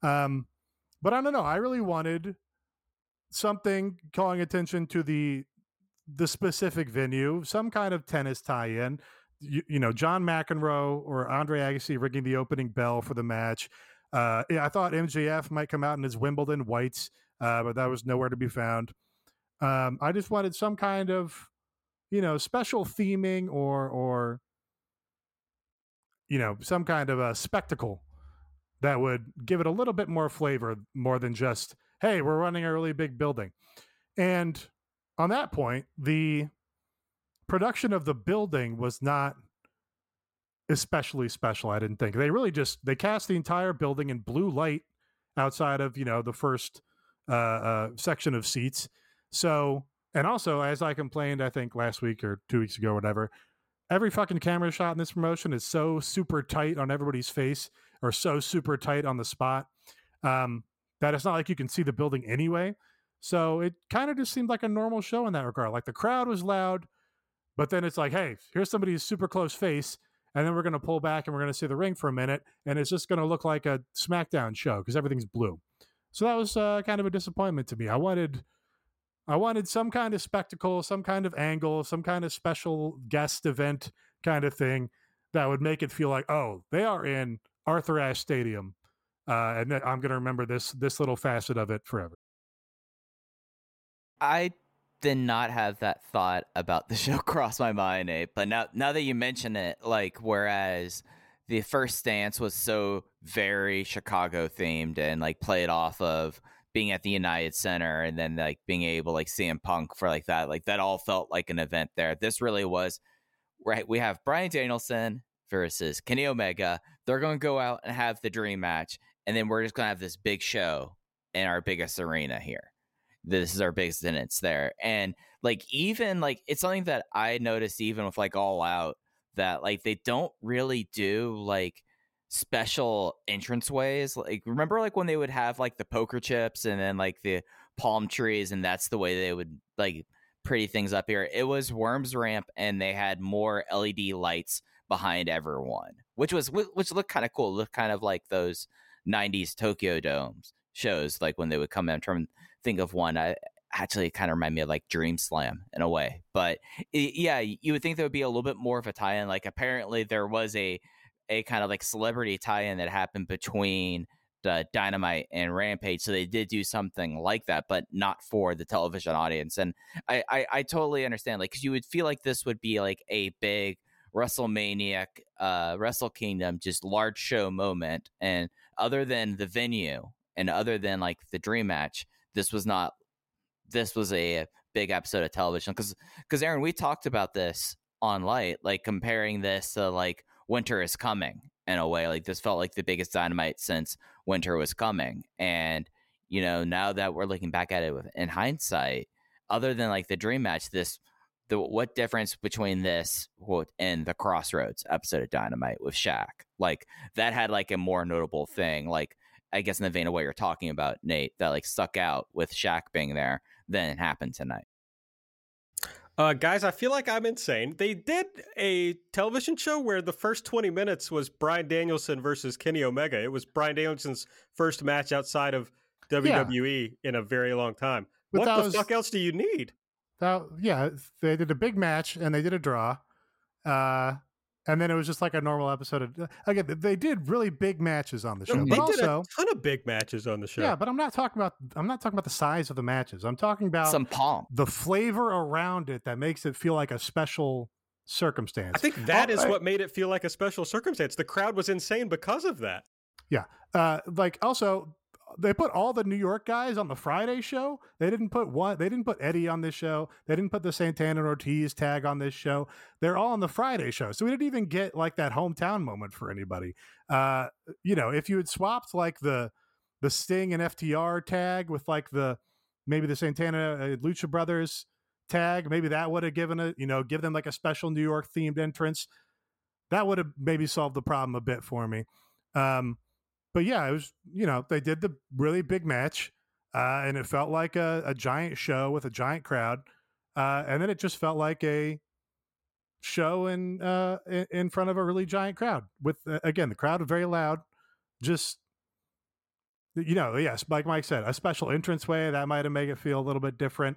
But I don't know. I really wanted something calling attention to the specific venue, some kind of tennis tie-in. John McEnroe or Andre Agassi ringing the opening bell for the match. I thought MJF might come out in his Wimbledon whites, but that was nowhere to be found. I just wanted some kind of, special theming or some kind of a spectacle that would give it a little bit more flavor, more than just, hey, we're running a really big building. And on that point, the production of the building was not especially special, I didn't think. They really they cast the entire building in blue light outside of, the first section of seats. So, and also, as I complained, I think last week or 2 weeks ago, or whatever, every fucking camera shot in this promotion is so super tight on everybody's face or so super tight on the spot that it's not like you can see the building anyway. So it kind of just seemed like a normal show in that regard. Like the crowd was loud, but then it's like, hey, here's somebody's super close face, and then we're going to pull back and we're going to see the ring for a minute, and it's just going to look like a SmackDown show because everything's blue. So that was kind of a disappointment to me. I wanted some kind of spectacle, some kind of angle, some kind of special guest event kind of thing that would make it feel like, oh, they are in Arthur Ashe Stadium, and I'm going to remember this little facet of it forever.
I did not have that thought about the show cross my mind, Abe. But now that you mention it, like, whereas the first stance was so very Chicago themed and like played off of being at the United Center and then like being able like CM Punk for like that all felt like an event there. This really was, right? We have Bryan Danielson versus Kenny Omega. They're going to go out and have the dream match, and then we're just going to have this big show in our biggest arena here. This is our biggest attendance there. And like, even like, it's something that I noticed even with like All Out, that like they don't really do like special entranceways. Like, remember like when they would have like the poker chips and then like the palm trees, and that's the way they would like pretty things up here. It was Worms ramp, and they had more LED lights behind everyone, which looked kind of cool. Looked kind of like those 90s Tokyo Domes shows, like when they would come in. Think of one, I actually kind of remind me of like Dream Slam in a way. But yeah, you would think there would be a little bit more of a tie-in. Like apparently there was a kind of like celebrity tie-in that happened between the Dynamite and Rampage. So they did do something like that, but not for the television audience. And I totally understand, like, because you would feel like this would be like a big WrestleMania, Wrestle Kingdom, just large show moment. And other than the venue and other than like the dream match, this was a big episode of television. Because Aaron, we talked about this on Light, like comparing this to like Winter is Coming in a way. Like this felt like the biggest Dynamite since Winter was Coming. And now that we're looking back at it in hindsight, other than like the dream match, what difference between this and the Crossroads episode of Dynamite with Shaq? Like that had like a more notable thing, like I guess in the vein of what you're talking about, Nate, that like stuck out with Shaq being there than it happened tonight.
Guys, I feel like I'm insane. They did a television show where the first 20 minutes was Bryan Danielson versus Kenny Omega. It was Bryan Danielson's first match outside of WWE in a very long time.
But
what the fuck else do you need?
They did a big match and they did a draw. And then it was just like a normal episode. Again, they did really big matches on the show.
They did a ton of big matches on the show.
Yeah, but I'm not talking about the size of the matches. I'm talking about
some pomp,
the flavor around it that makes it feel like a special circumstance.
I think that is what made it feel like a special circumstance. The crowd was insane because of that.
Yeah. Also, they put all the New York guys on the Friday show. They didn't put Eddie on this show. They didn't put the Santana and Ortiz tag on this show. They're all on the Friday show. So we didn't even get like that hometown moment for anybody. If you had swapped like the Sting and FTR tag with like maybe the Santana Lucha Brothers tag, maybe that would have give them like a special New York themed entrance. That would have maybe solved the problem a bit for me. But yeah, it was, they did the really big match and it felt like a giant show with a giant crowd. And then it just felt like a show in front of a really giant crowd with, again, the crowd was very loud. Just, yes, like Mike said, a special entranceway that might have made it feel a little bit different.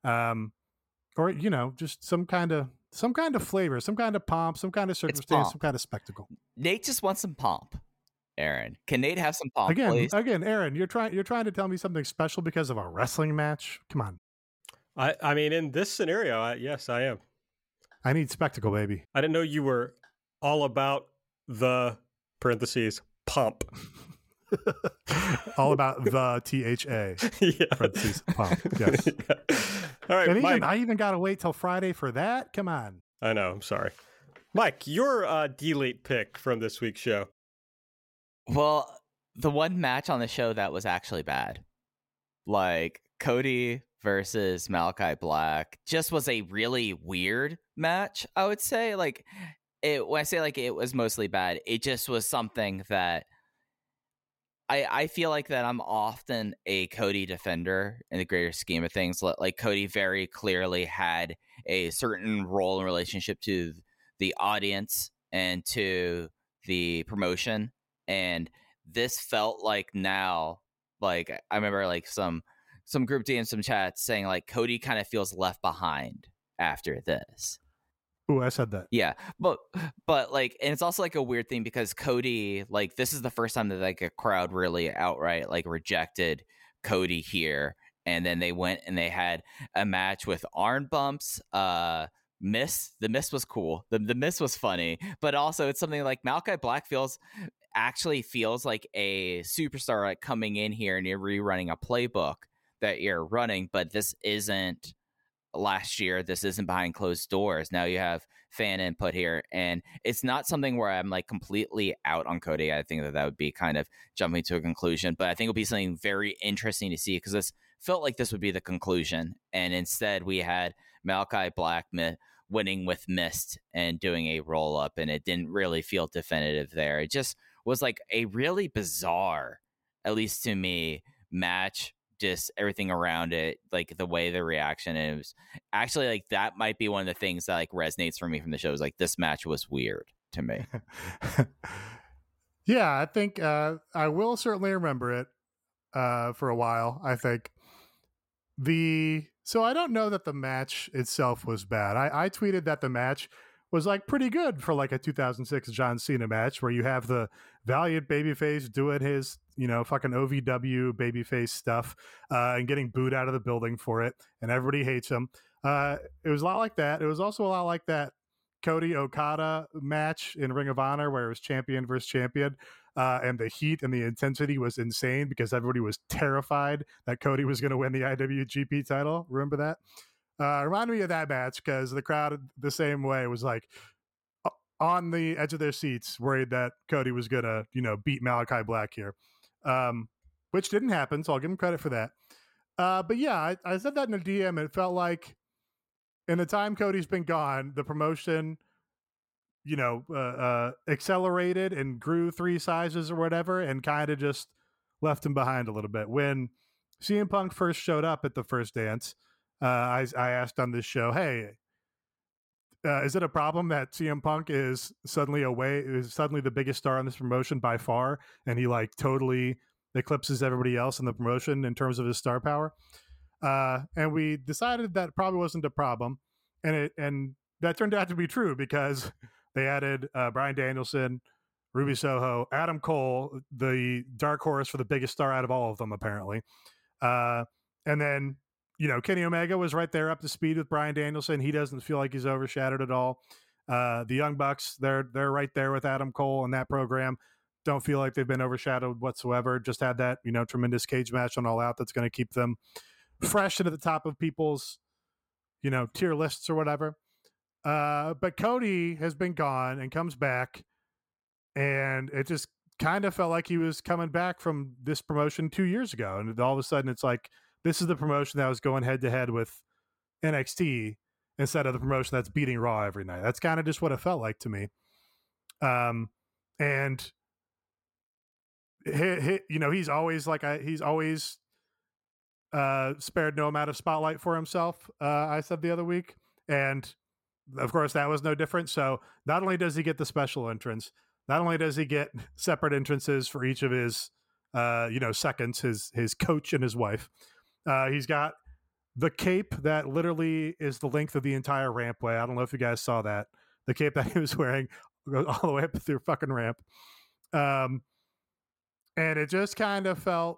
Or, just some kind of flavor, some kind of pomp, some kind of circumstance, some kind of spectacle.
Nate just wants some pomp. Aaron, can Nate have some pomp, please?
Again, Aaron, you're trying to tell me something special because of a wrestling match? Come on.
I mean, in this scenario, yes, I am.
I need spectacle, baby.
I didn't know you were all about the parentheses pomp.
All about the THA parentheses pomp. Yes.
Yeah. All right,
and
Mike.
I even got to wait till Friday for that. Come on.
I know. I'm sorry, Mike. Your delete pick from this week's show.
Well, the one match on the show that was actually bad, like Cody versus Malachi Black, just was a really weird match, I would say. Like, when I say like it was mostly bad, it just was something that I feel like that I'm often a Cody defender in the greater scheme of things. Like Cody very clearly had a certain role and relationship to the audience and to the promotion. And this felt like now, like I remember like some group DMs, some chats saying like Cody kind of feels left behind after this.
Ooh, I said that.
Yeah, but like, and it's also like a weird thing because Cody, like, this is the first time that like a crowd really outright like rejected Cody here, and then they went and they had a match with arm bumps. The Mist was cool. The Mist was funny, but also it's something like Malachi Black actually feels like a superstar, like coming in here and you're rerunning a playbook that you're running, but this isn't last year. This isn't behind closed doors. Now you have fan input here, and it's not something where I'm like completely out on Cody. I think that would be kind of jumping to a conclusion, but I think it'll be something very interesting to see because this felt like this would be the conclusion, and instead we had Malachi Black winning with Mist and doing a roll up, and it didn't really feel definitive there. It just was like a really bizarre, at least to me, match. Just everything around it, like the way the reaction is actually like that might be one of the things that like resonates for me from the show is like this match was weird to me.
Yeah, I think I will certainly remember it for a while. I think so I don't know that the match itself was bad. I tweeted that the match was like pretty good for like a 2006 John Cena match where you have the valiant babyface doing his, fucking OVW babyface stuff and getting booed out of the building for it. And everybody hates him. It was a lot like that. It was also a lot like that Cody Okada match in Ring of Honor where it was champion versus champion. And the heat and the intensity was insane because everybody was terrified that Cody was going to win the IWGP title. Remember that? Reminded me of that match because the crowd the same way was like on the edge of their seats, worried that Cody was gonna, beat Malachi Black here. which didn't happen, so I'll give him credit for that. But yeah, I said that in a DM. It felt like in the time Cody's been gone, the promotion, accelerated and grew 3 sizes or whatever, and kind of just left him behind a little bit. When CM Punk first showed up at the first dance, I asked on this show, hey, is it a problem that CM Punk is suddenly the biggest star on this promotion by far, and he like totally eclipses everybody else in the promotion in terms of his star power? And we decided that probably wasn't a problem, and that turned out to be true, because they added Bryan Danielson, Ruby Soho, Adam Cole, the dark horse for the biggest star out of all of them, apparently. And then, Kenny Omega was right there up to speed with Bryan Danielson. He doesn't feel like he's overshadowed at all. The Young Bucks, they're right there with Adam Cole in that program. Don't feel like they've been overshadowed whatsoever. Just had that, tremendous cage match on All Out that's going to keep them fresh into the top of people's, tier lists or whatever. But Cody has been gone and comes back, and it just kind of felt like he was coming back from this promotion 2 years ago. And all of a sudden it's like, this is the promotion that was going head to head with NXT instead of the promotion that's beating Raw every night. That's kind of just what it felt like to me. And he's always spared no amount of spotlight for himself. I said the other week, and of course that was no different. So not only does he get the special entrance, not only does he get separate entrances for each of his, seconds, his coach and his wife, he's got the cape that literally is the length of the entire rampway. I don't know if you guys saw that. The cape that he was wearing goes all the way up through fucking ramp. And it just kind of felt,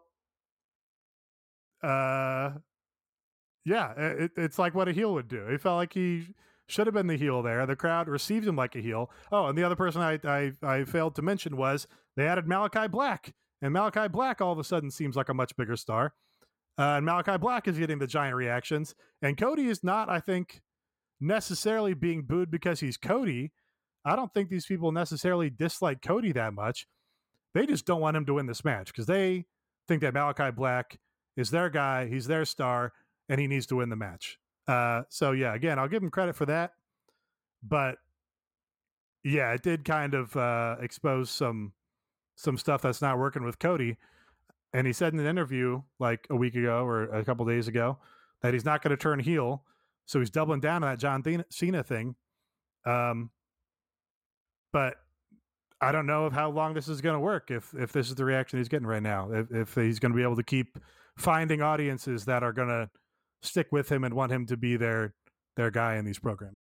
it's like what a heel would do. It felt like he should have been the heel there. The crowd received him like a heel. Oh, and the other person I failed to mention was they added Malachi Black. And Malachi Black all of a sudden seems like a much bigger star. And Malachi Black is getting the giant reactions. And Cody is not, I think, necessarily being booed because he's Cody. I don't think these people necessarily dislike Cody that much. They just don't want him to win this match because they think that Malachi Black is their guy, he's their star, and he needs to win the match. So yeah, again, I'll give him credit for that. But yeah, it did kind of expose some stuff that's not working with Cody. And he said in an interview like a week ago or a couple days ago that he's not going to turn heel. So he's doubling down on that John Cena thing. But I don't know of how long this is going to work if this is the reaction he's getting right now. If he's going to be able to keep finding audiences that are going to stick with him and want him to be their guy in these programs.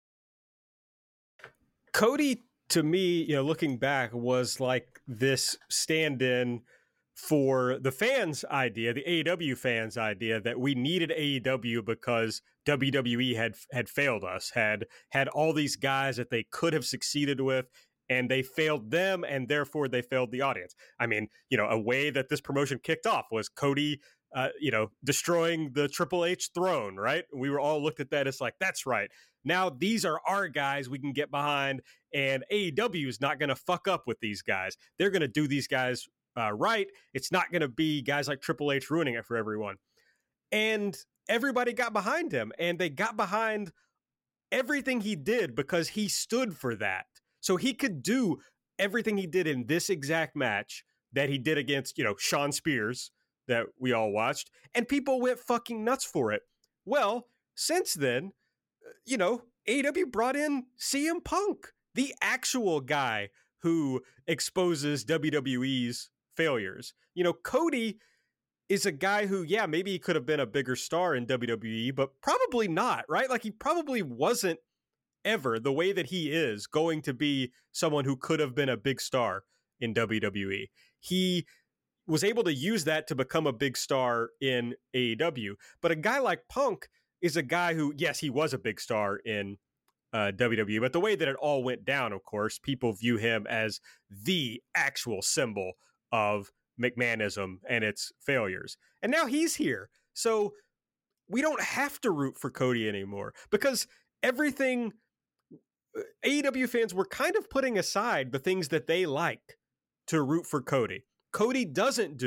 Cody, to me, looking back, was like this stand-in for the fans' idea, the AEW fans' idea that we needed AEW because WWE had failed us, had all these guys that they could have succeeded with, and they failed them, and therefore they failed the audience. I mean, a way that this promotion kicked off was Cody, destroying the Triple H throne, right? We were all looked at that as like, that's right. Now these are our guys we can get behind, and AEW is not going to fuck up with these guys. They're going to do these guys right. It's not going to be guys like Triple H ruining it for everyone. And everybody got behind him, and they got behind everything he did because he stood for that. So he could do everything he did in this exact match that he did against, Shawn Spears that we all watched, and people went fucking nuts for it. Well, since then, AEW brought in CM Punk, the actual guy who exposes WWE's failures. Cody is a guy who, yeah, maybe he could have been a bigger star in WWE, but probably not, right? Like, he probably wasn't ever, the way that he is, going to be someone who could have been a big star in WWE. He was able to use that to become a big star in AEW. But a guy like Punk is a guy who, yes, he was a big star in WWE, but the way that it all went down, of course, people view him as the actual symbol of McMahonism and its failures. And now he's here. So we don't have to root for Cody anymore because everything AEW fans were kind of putting aside the things that they like to root for Cody. Cody doesn't do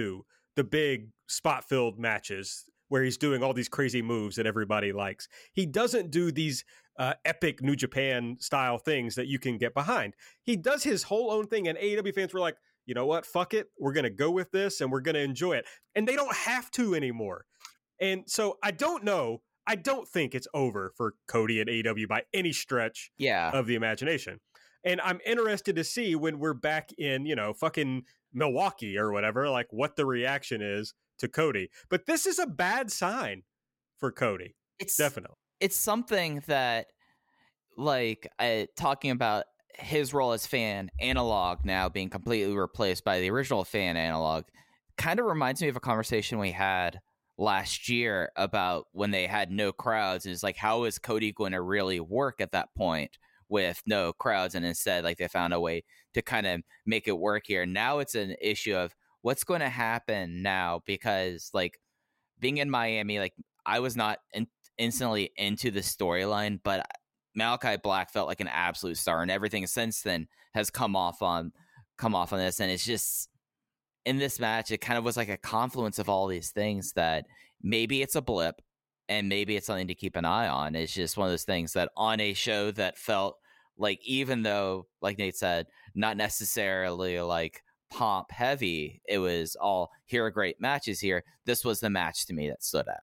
the big spot-filled matches where he's doing all these crazy moves that everybody likes. He doesn't do these epic New Japan style things that you can get behind. He does his whole own thing, and AEW fans were like, you know what, fuck it, we're going to go with this and we're going to enjoy it. And they don't have to anymore. And so I don't think it's over for Cody and AEW by any stretch of the imagination. And I'm interested to see when we're back in, fucking Milwaukee or whatever, like what the reaction is to Cody. But this is a bad sign for Cody. Definitely.
It's something that, like, talking about his role as Fan Analog now being completely replaced by the original Fan Analog, kind of reminds me of a conversation we had last year about when they had no crowds. And it's like, how is Cody going to really work at that point with no crowds? And instead, like, they found a way to kind of make it work here. Now it's an issue of what's going to happen now, because, like, being in Miami, like, I was not instantly into the storyline, but Malachi Black felt like an absolute star, and everything since then has come off on this. And it's just, in this match, it kind of was like a confluence of all these things that maybe it's a blip and maybe it's something to keep an eye on. It's just one of those things that on a show that felt like, even though, like Nate said, not necessarily like pomp heavy, it was all, here are great matches here. This was the match to me that stood out.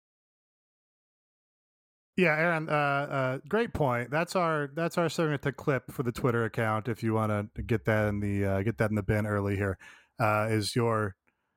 Yeah, Aaron, great point. That's our segment to clip for the Twitter account. If you want to get that in the bin early here, is your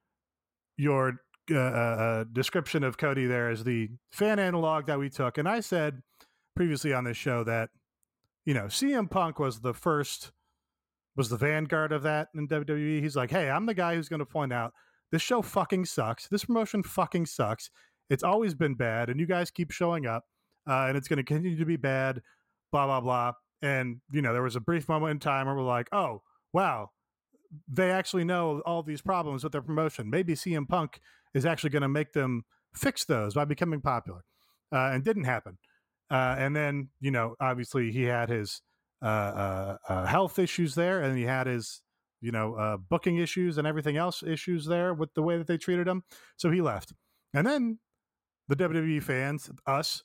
description of Cody there as the Fan Analog that we took. And I said previously on this show that, CM Punk was the vanguard of that in WWE. He's like, hey, I'm the guy who's going to point out this show fucking sucks. This promotion fucking sucks. It's always been bad, and you guys keep showing up. And it's going to continue to be bad, blah, blah, blah. And, there was a brief moment in time where we're like, oh, wow, they actually know all these problems with their promotion. Maybe CM Punk is actually going to make them fix those by becoming popular. And didn't happen. And then, obviously he had his health issues there, and he had his, booking issues and everything else issues there with the way that they treated him. So he left. And then the WWE fans, us,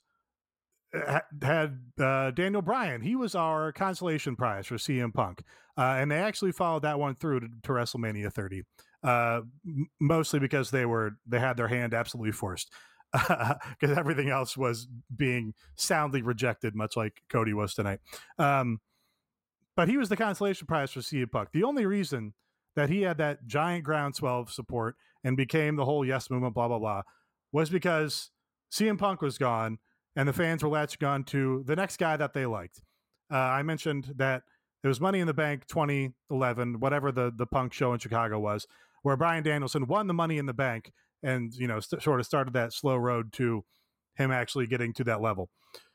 had Daniel Bryan. He was our consolation prize for CM Punk. And they actually followed that one through to WrestleMania 30. Mostly because they had their hand absolutely forced. Because everything else was being soundly rejected, much like Cody was tonight. But he was the consolation prize for CM Punk. The only reason that he had that giant groundswell of support and became the whole yes movement, blah, blah, blah, was because CM Punk was gone, and the fans were latching on to the next guy that they liked. I mentioned that it was Money in the Bank 2011, whatever the Punk show in Chicago was, where Bryan Danielson won the Money in the Bank and, sort of started that slow road to him actually getting to that level.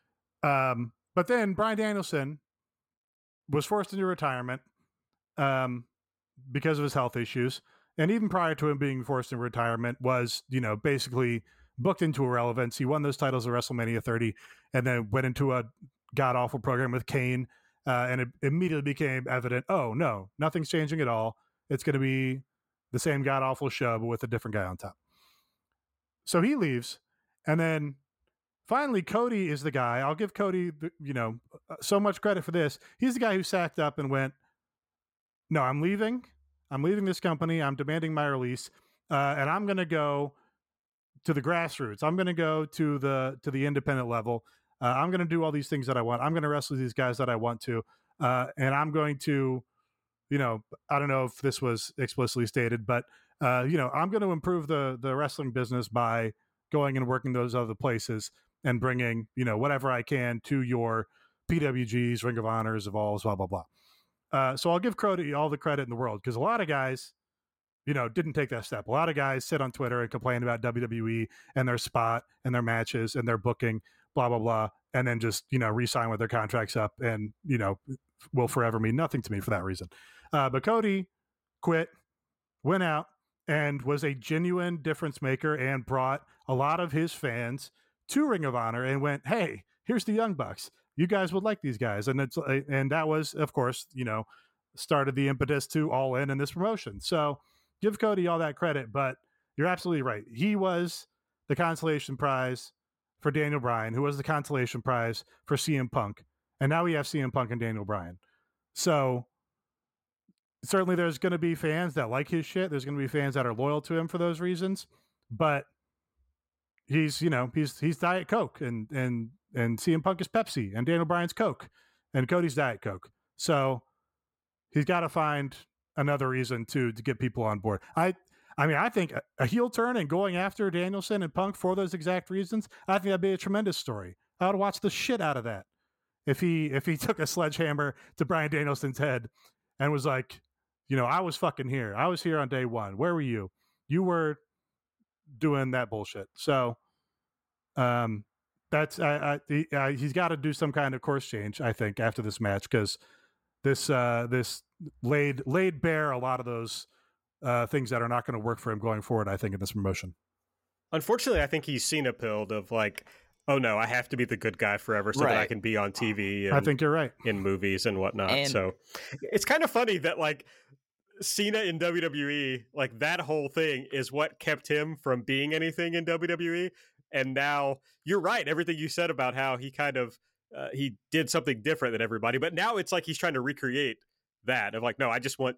But then Bryan Danielson was forced into retirement because of his health issues. And even prior to him being forced into retirement was, basically booked into irrelevance. He won those titles at WrestleMania 30 and then went into a god-awful program with Kane. And it immediately became evident, oh, no, nothing's changing at all. It's going to be the same god-awful show, but with a different guy on top. So he leaves. And then finally, Cody is the guy. I'll give Cody, so much credit for this. He's the guy who sacked up and went, no, I'm leaving. I'm leaving this company. I'm demanding my release. And I'm going to go to the grassroots. I'm going to go to the independent level. I'm going to do all these things that I want. I'm going to wrestle these guys that I want to. And I'm going to, I don't know if this was explicitly stated, but, I'm going to improve the wrestling business by going and working those other places and bringing, whatever I can to your PWGs, Ring of Honors, Evolves, blah, blah, blah. So I'll give Cody all the credit in the world, because a lot of guys, didn't take that step. A lot of guys sit on Twitter and complain about WWE and their spot and their matches and their booking, blah, blah, blah, and then just, re-sign with their contracts up and, will forever mean nothing to me for that reason. But Cody quit, went out, and was a genuine difference maker and brought a lot of his fans to Ring of Honor and went, hey, here's the Young Bucks. You guys would like these guys. And that was, of course, started the impetus to All In this promotion. So give Cody all that credit, but You're absolutely right. He was the consolation prize for Daniel Bryan, who was the consolation prize for CM Punk. And now we have CM Punk and Daniel Bryan. So certainly there's going to be fans that like his shit. There's going to be fans that are loyal to him for those reasons. But he's Diet Coke, and CM Punk is Pepsi, and Daniel Bryan's Coke, and Cody's Diet Coke. So he's got to find another reason to get people on board. I think a heel turn and going after Danielson and Punk for those exact reasons, I think that'd be a tremendous story. I would watch the shit out of that. If he took a sledgehammer to Bryan Danielson's head and was like, I was fucking here. I was here on day one. Where were you? You were doing that bullshit. So that's he's got to do some kind of course change, I think, after this match, because this laid bare a lot of those things that are not going to work for him going forward, I think, in this promotion.
Unfortunately, I think he's Cena-pilled of like, oh no, I have to be the good guy forever so that I can be on TV. And
I think you're right.
In movies and whatnot. So it's kind of funny that like Cena in WWE, like that whole thing is what kept him from being anything in WWE. And now you're right. Everything you said about how he kind of, he did something different than everybody, but now it's like he's trying to recreate that of like, no,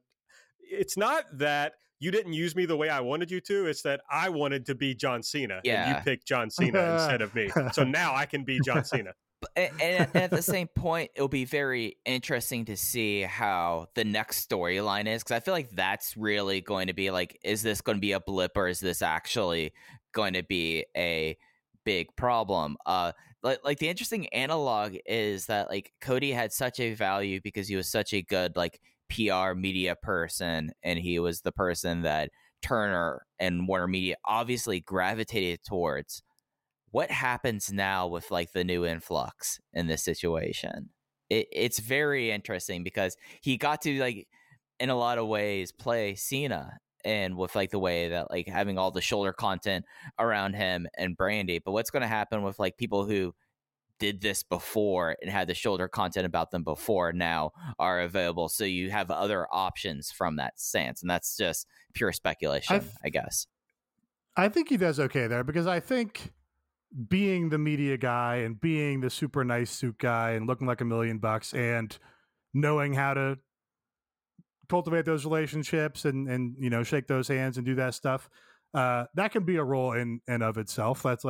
it's not that you didn't use me the way I wanted you to. It's that I wanted to be John Cena and you picked John Cena instead of me. So now I can be John Cena.
And at the same point, it'll be very interesting to see how the next storyline is, because I feel like that's really going to be like, is this going to be a blip or is this actually going to be a big problem? Like the interesting analog is that like Cody had such a value because he was such a good like PR media person, and he was the person that Turner and Warner Media obviously gravitated towards. What happens now with like the new influx in this situation? It's very interesting because he got to like in a lot of ways play Cena, and with like the way that like having all the shoulder content around him and Brandy. But what's going to happen with like people who did this before and had the shoulder content about them before now are available, so you have other options from that stance, and that's just pure speculation, I guess.
I think he does okay there, because I think being the media guy and being the super nice suit guy and looking like $1 million and knowing how to cultivate those relationships and shake those hands and do that stuff, that can be a role in and of itself. That's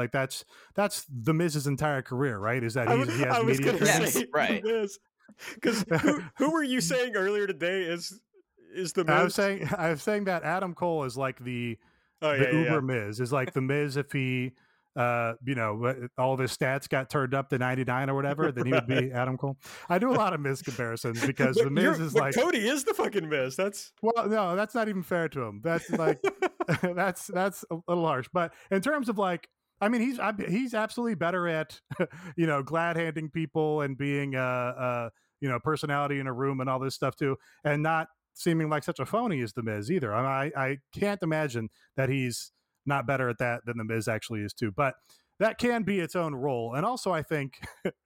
the Miz's entire career, right? Is that he has media
yes, right?
Because who were you saying earlier today is the Miz?
I was saying that Adam Cole is like the Uber Miz is like the Miz if he all of his stats got turned up to 99 or whatever, then he would be Adam Cole. I do a lot of Miz comparisons because the Miz is like
Cody is the fucking Miz.
No, that's not even fair to him. That's like that's a little harsh. But in terms of like, I mean, he's absolutely better at glad handing people and being personality in a room and all this stuff too, and not seeming like such a phony as the Miz either. I can't imagine that he's not better at that than the Miz actually is too, but that can be its own role. And also I think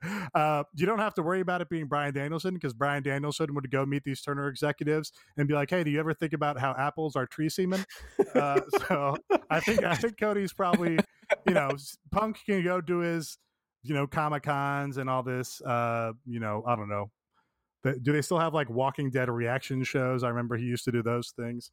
you don't have to worry about it being Bryan Danielson, because Bryan Danielson would go meet these Turner executives and be like, hey, do you ever think about how apples are tree semen? So I think Cody's probably, Punk can go do his, Comic-Cons and all this, I don't know. Do they still have like Walking Dead reaction shows? I remember he used to do those things.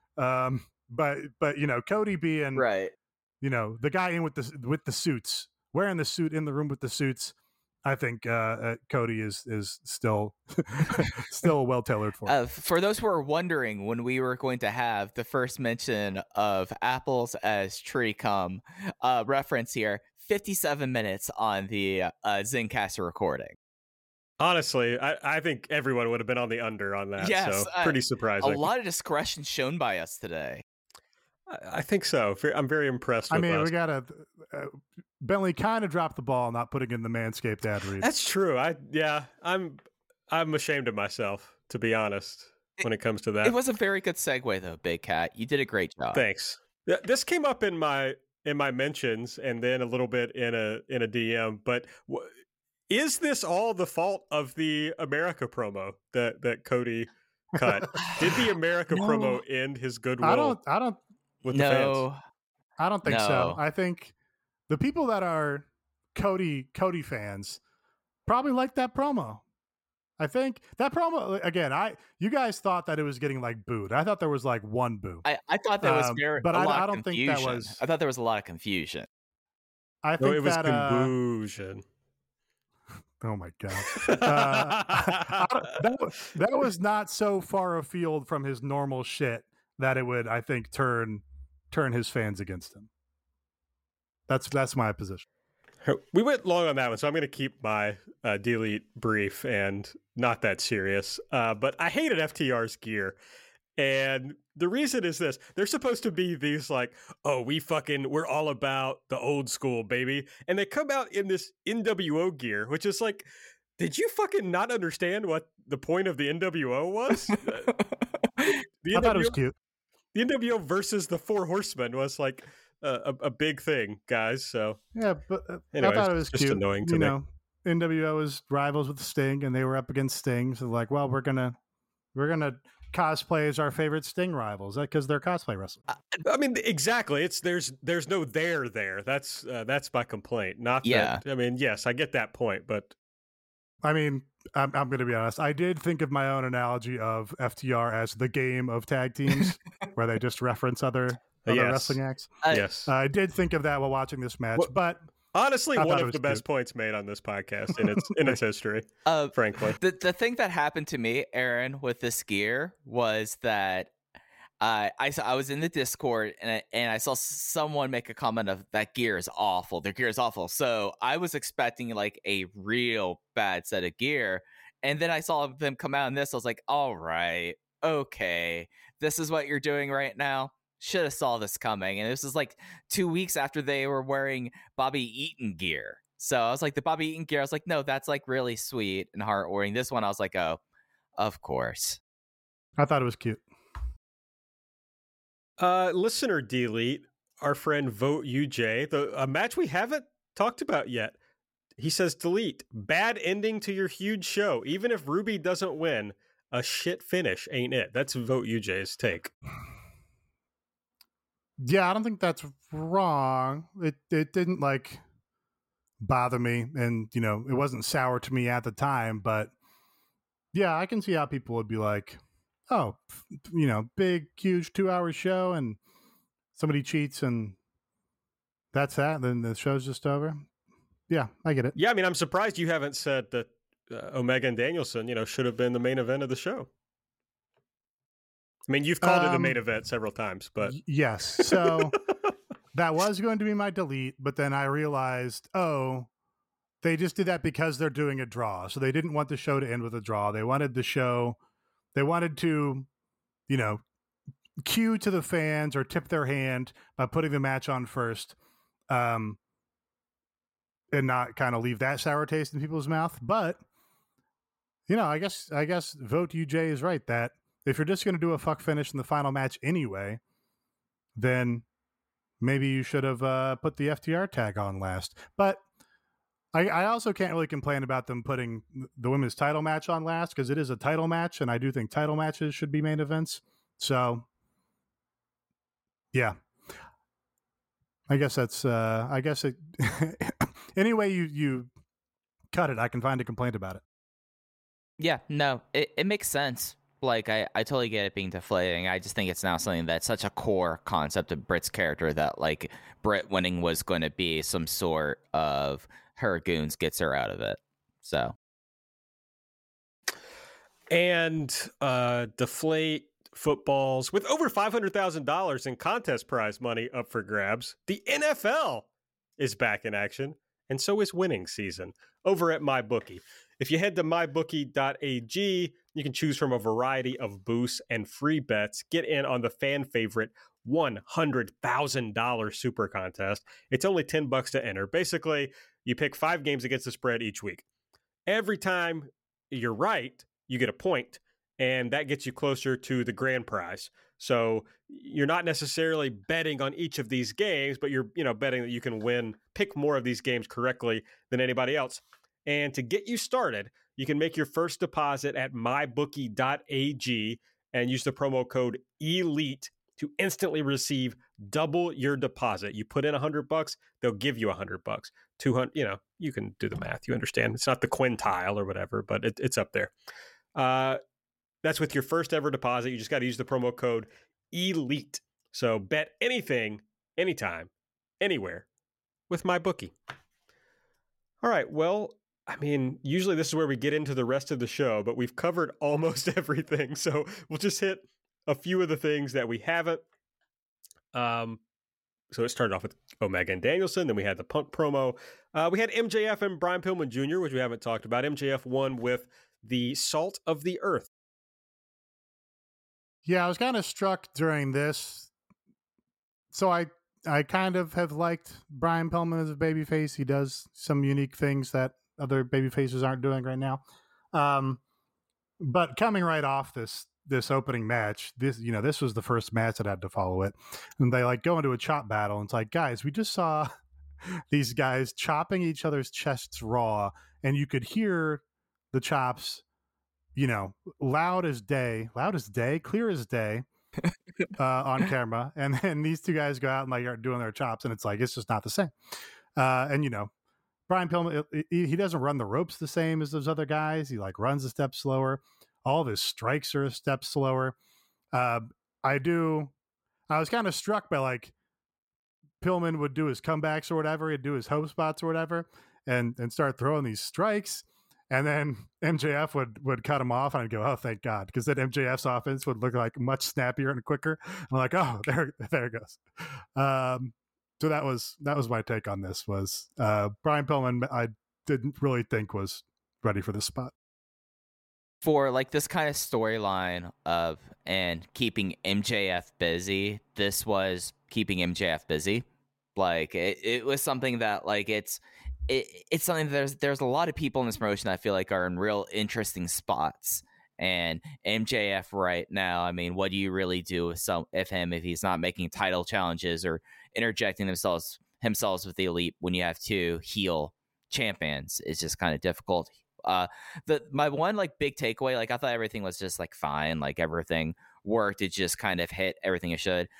But Cody being
right,
the guy in with the suits, wearing the suit in the room with the suits, I think Cody is still still well tailored for.
For those who are wondering when we were going to have the first mention of apples as tree cum reference here, 57 minutes on the Zencastr recording.
Honestly, I think everyone would have been on the under on that.
Yes,
so pretty surprising.
A lot of discretion shown by us today.
I think so. I'm very impressed with us.
We got to... Bentley kind of dropped the ball not putting in the Manscaped ad read.
That's true. I'm ashamed of myself, to be honest, when it comes to that.
It was a very good segue, though, Big Cat. You did a great job.
Thanks. This came up in my mentions and then a little bit in a DM, but... Is this all the fault of the America promo that Cody cut? Did the America promo end his goodwill?
I don't.
With the fans?
I don't think so.
No.
I think the people that are Cody fans probably like that promo. I think that promo again. You guys thought that it was getting like booed. I thought there was like one boo.
I thought there was
but
a lot
I
of
don't think
confusion.
that was.
I thought there was a lot of confusion.
I think
it was
that
confusion.
Oh my god, that was not so far afield from his normal shit that it would, I think, turn his fans against him. That's my position.
We went long on that one, so I'm going to keep my delete brief and not that serious. But I hated FTR's gear. And the reason is this. They're supposed to be these like, oh, we're all about the old school, baby. And they come out in this NWO gear, which is like, did you fucking not understand what the point of the NWO was?
I thought it was cute.
The NWO versus the Four Horsemen was like a big thing, guys. So
yeah, but
anyways,
I thought it was
just
cute.
Annoying to me.
NWO was rivals with Sting, and they were up against Sting. So like, well, we're gonna cosplay as our favorite Sting rivals because they're cosplay wrestlers.
I mean, exactly. There's no there. That's my complaint. Not that. I mean, yes, I get that point, but
I mean, I'm going to be honest. I did think of my own analogy of FTR as the game of tag teams, where they just reference other wrestling acts.
Yes,
I did think of that while watching this match, but
honestly, one of the best points made on this podcast in its history. Frankly,
the thing that happened to me, Aaron, with this gear was that I was in the Discord and I saw someone make a comment of that gear is awful. Their gear is awful. So I was expecting like a real bad set of gear, and then I saw them come out in this. I was like, all right, okay, this is what you're doing right now. Should have saw this coming. And this was like 2 weeks after they were wearing Bobby Eaton gear. So I was like, the Bobby Eaton gear, I was like, no, that's like really sweet and heartwarming. This one, I was like, oh, of course.
I thought it was cute.
Listener delete, our friend Vote UJ, a match we haven't talked about yet. He says, delete, bad ending to your huge show. Even if Ruby doesn't win, a shit finish ain't it. That's Vote UJ's take.
Yeah, I don't think that's wrong. It didn't like bother me, and it wasn't sour to me at the time, but yeah, I can see how people would be like, oh, big, huge 2-hour show and somebody cheats and that's that. Then the show's just over. Yeah, I get it.
Yeah, I mean, I'm surprised you haven't said that Omega and Danielson, should have been the main event of the show. I mean, you've called it the main event several times, but
yes. So that was going to be my delete, but then I realized, oh, they just did that because they're doing a draw. So they didn't want the show to end with a draw. They wanted to, cue to the fans or tip their hand by putting the match on first, and not kind of leave that sour taste in people's mouth. But, I guess Vote UJ is right that if you're just going to do a fuck finish in the final match anyway, then maybe you should have put the FTR tag on last. But I also can't really complain about them putting the women's title match on last because it is a title match, and I do think title matches should be main events. So, yeah. I guess that's, any way you cut it, I can find a complaint about it.
Yeah, no, it makes sense. Like, I totally get it being deflating. I just think it's now something that's such a core concept of Britt's character that, like, Britt winning was going to be some sort of her goons gets her out of it. So.
And deflate footballs with over $500,000 in contest prize money up for grabs. The NFL is back in action, and so is winning season over at MyBookie. If you head to mybookie.ag, you can choose from a variety of boosts and free bets. Get in on the fan favorite $100,000 super contest. It's only $10 to enter. Basically, you pick 5 games against the spread each week. Every time you're right, you get a point, and that gets you closer to the grand prize. So you're not necessarily betting on each of these games, but you're betting that you can pick more of these games correctly than anybody else. And to get you started, you can make your first deposit at mybookie.ag and use the promo code ELITE to instantly receive double your deposit. You put in $100, they'll give you $100. 200, you can do the math. You understand. It's not the quintile or whatever, but it's up there. That's with your first ever deposit. You just got to use the promo code ELITE. So bet anything, anytime, anywhere with MyBookie. All right. Well, I mean, usually this is where we get into the rest of the show, but we've covered almost everything. So we'll just hit a few of the things that we haven't. So it started off with Omega and Danielson. Then we had the Punk promo. We had MJF and Brian Pillman Jr., which we haven't talked about. MJF won with the Salt of the Earth.
Yeah, I was kind of struck during this. So I kind of have liked Brian Pillman as a babyface. He does some unique things that other babyfaces aren't doing right now. But coming right off this opening match, this was the first match that had to follow it. And they go into a chop battle. And it's like, guys, we just saw these guys chopping each other's chests raw. And you could hear the chops, loud as day, clear as day on camera. And then these two guys go out and are doing their chops. And it's just not the same. And Brian Pillman, he doesn't run the ropes the same as those other guys. He runs a step slower. All of his strikes are a step slower. I was kind of struck by Pillman would do his comebacks or whatever. He'd do his hope spots or whatever and start throwing these strikes. And then MJF would cut him off and I'd go, oh, thank God. Because then MJF's offense would look much snappier and quicker. I'm like, oh, there it goes. So that was my take on this was Brian Pillman, I didn't really think was ready for this spot.
For this kind of storyline of and keeping MJF busy, this was keeping MJF busy. It was something that it's something that there's a lot of people in this promotion that I feel are in real interesting spots. And MJF right now, I mean, what do you really do with him if he's not making title challenges or interjecting himself with the Elite when you have two heel champions? It's just kind of difficult. My one big takeaway, I thought everything was just fine, everything worked. It just kind of hit everything it should.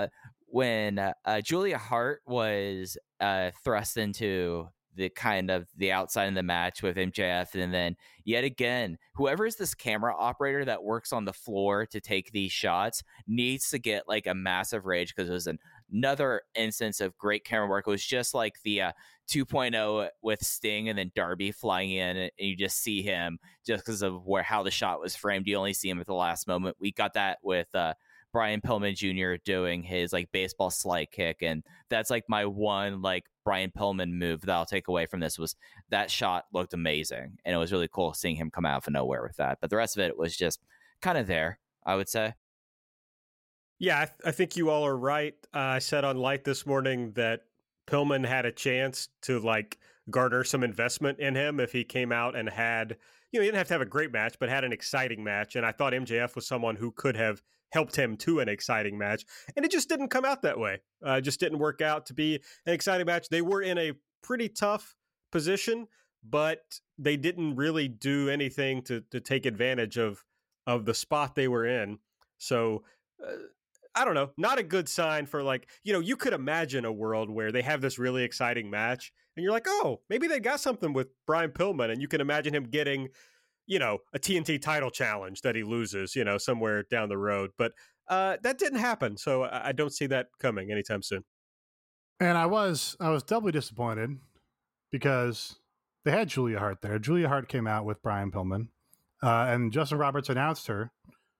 When Julia Hart was thrust into the outside of the match with MJF, and then yet again, whoever is this camera operator that works on the floor to take these shots needs to get a massive rage, because it was another instance of great camera work. It was just the 2.0 with Sting and then Darby flying in, and you just see him just because of how the shot was framed. You only see him at the last moment. We got that with Brian Pillman Jr. doing his baseball slide kick, and that's my one Brian Pillman move that I'll take away from this was that shot looked amazing, and it was really cool seeing him come out of nowhere with that. But the rest of it was just kind of there, I would say.
Yeah, I think you all are right. I said on Light this morning that Pillman had a chance to garner some investment in him if he came out and had, he didn't have to have a great match, but had an exciting match. And I thought MJF was someone who could have helped him to an exciting match. And it just didn't come out that way. Just didn't work out to be an exciting match. They were in a pretty tough position, but they didn't really do anything to take advantage of the spot they were in. So I don't know, not a good sign for you could imagine a world where they have this really exciting match and you're oh, maybe they got something with Brian Pillman, and you can imagine him getting, a TNT title challenge that he loses, somewhere down the road. But that didn't happen. So I don't see that coming anytime soon.
And I was doubly disappointed because they had Julia Hart there. Julia Hart came out with Brian Pillman, and Justin Roberts announced her,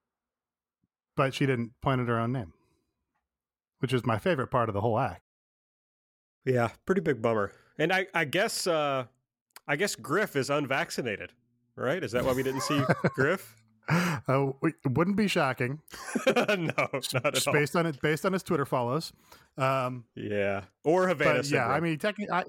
but she didn't point at her own name, which is my favorite part of the whole act.
Yeah, pretty big bummer. And I guess Griff is unvaccinated, right? Is that why we didn't see Griff?
It wouldn't be shocking.
No, not at all.
Based on his Twitter follows.
Yeah, or Havana syndrome.
Yeah, I mean,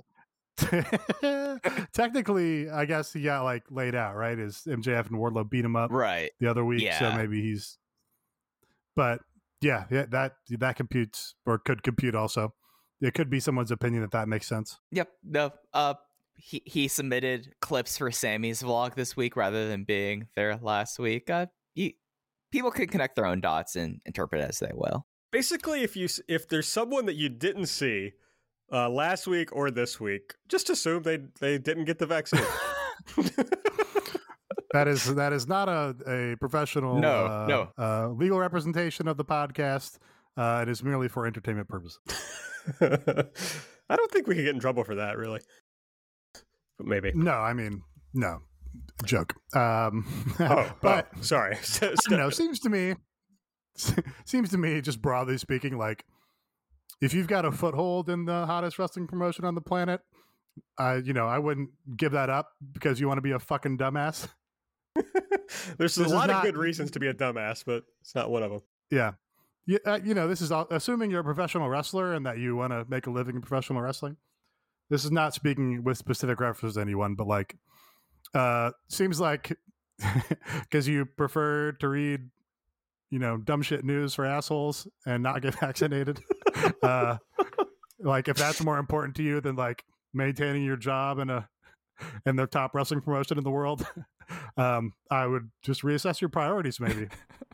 technically, I guess he got laid out, right? Is MJF and Wardlow beat him up
right
the other week,
yeah.
So maybe he's. But yeah, that computes or could compute also. It could be someone's opinion that makes sense.
Yep. No. He submitted clips for Sammy's vlog this week rather than being there last week. People can connect their own dots and interpret it as they will.
Basically, if there's someone that you didn't see last week or this week, just assume they didn't get the vaccine.
That is not a professional legal representation of the podcast. It is merely for entertainment purposes.
I don't think we could get in trouble for that, really. But maybe.
No, I mean, no. Joke.
But sorry.
No, seems to me, just broadly speaking, like if you've got a foothold in the hottest wrestling promotion on the planet, I wouldn't give that up because you want to be a fucking dumbass.
There's a lot of good reasons to be a dumbass, but it's not one of them.
Yeah. This is assuming you're a professional wrestler and that you want to make a living in professional wrestling. This is not speaking with specific reference to anyone, but like, seems like because you prefer to read, dumb shit news for assholes and not get vaccinated. Like if that's more important to you than like maintaining your job in the top wrestling promotion in the world, I would just reassess your priorities, maybe.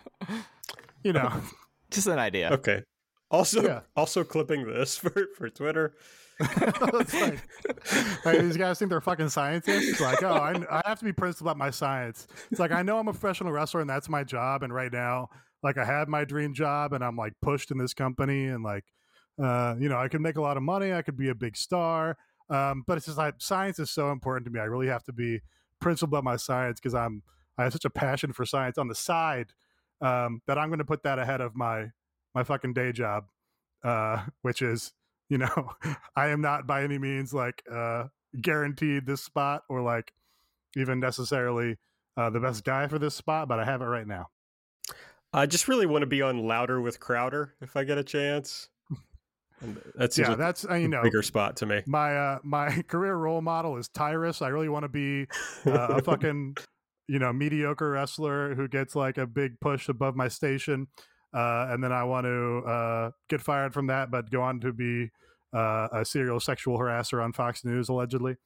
Just an idea.
Okay. Also clipping this for Twitter.
It's like these guys think they're fucking scientists. It's like, I have to be principled about my science. It's like, I know I'm a professional wrestler and that's my job. And right now, like I have my dream job and I'm like pushed in this company and like, I could make a lot of money. I could be a big star. But it's just like science is so important to me. I really have to be principled about my science because I have such a passion for science on the side that I'm going to put that ahead of my fucking day job, which is, I am not by any means like guaranteed this spot or like even necessarily the best guy for this spot, but I have it right now.
I just really want to be on Louder with Crowder if I get a chance. That's a bigger spot to me.
My career role model is Tyrus. I really want to be a fucking mediocre wrestler who gets like a big push above my station, and then I want to get fired from that, but go on to be a serial sexual harasser on Fox News allegedly.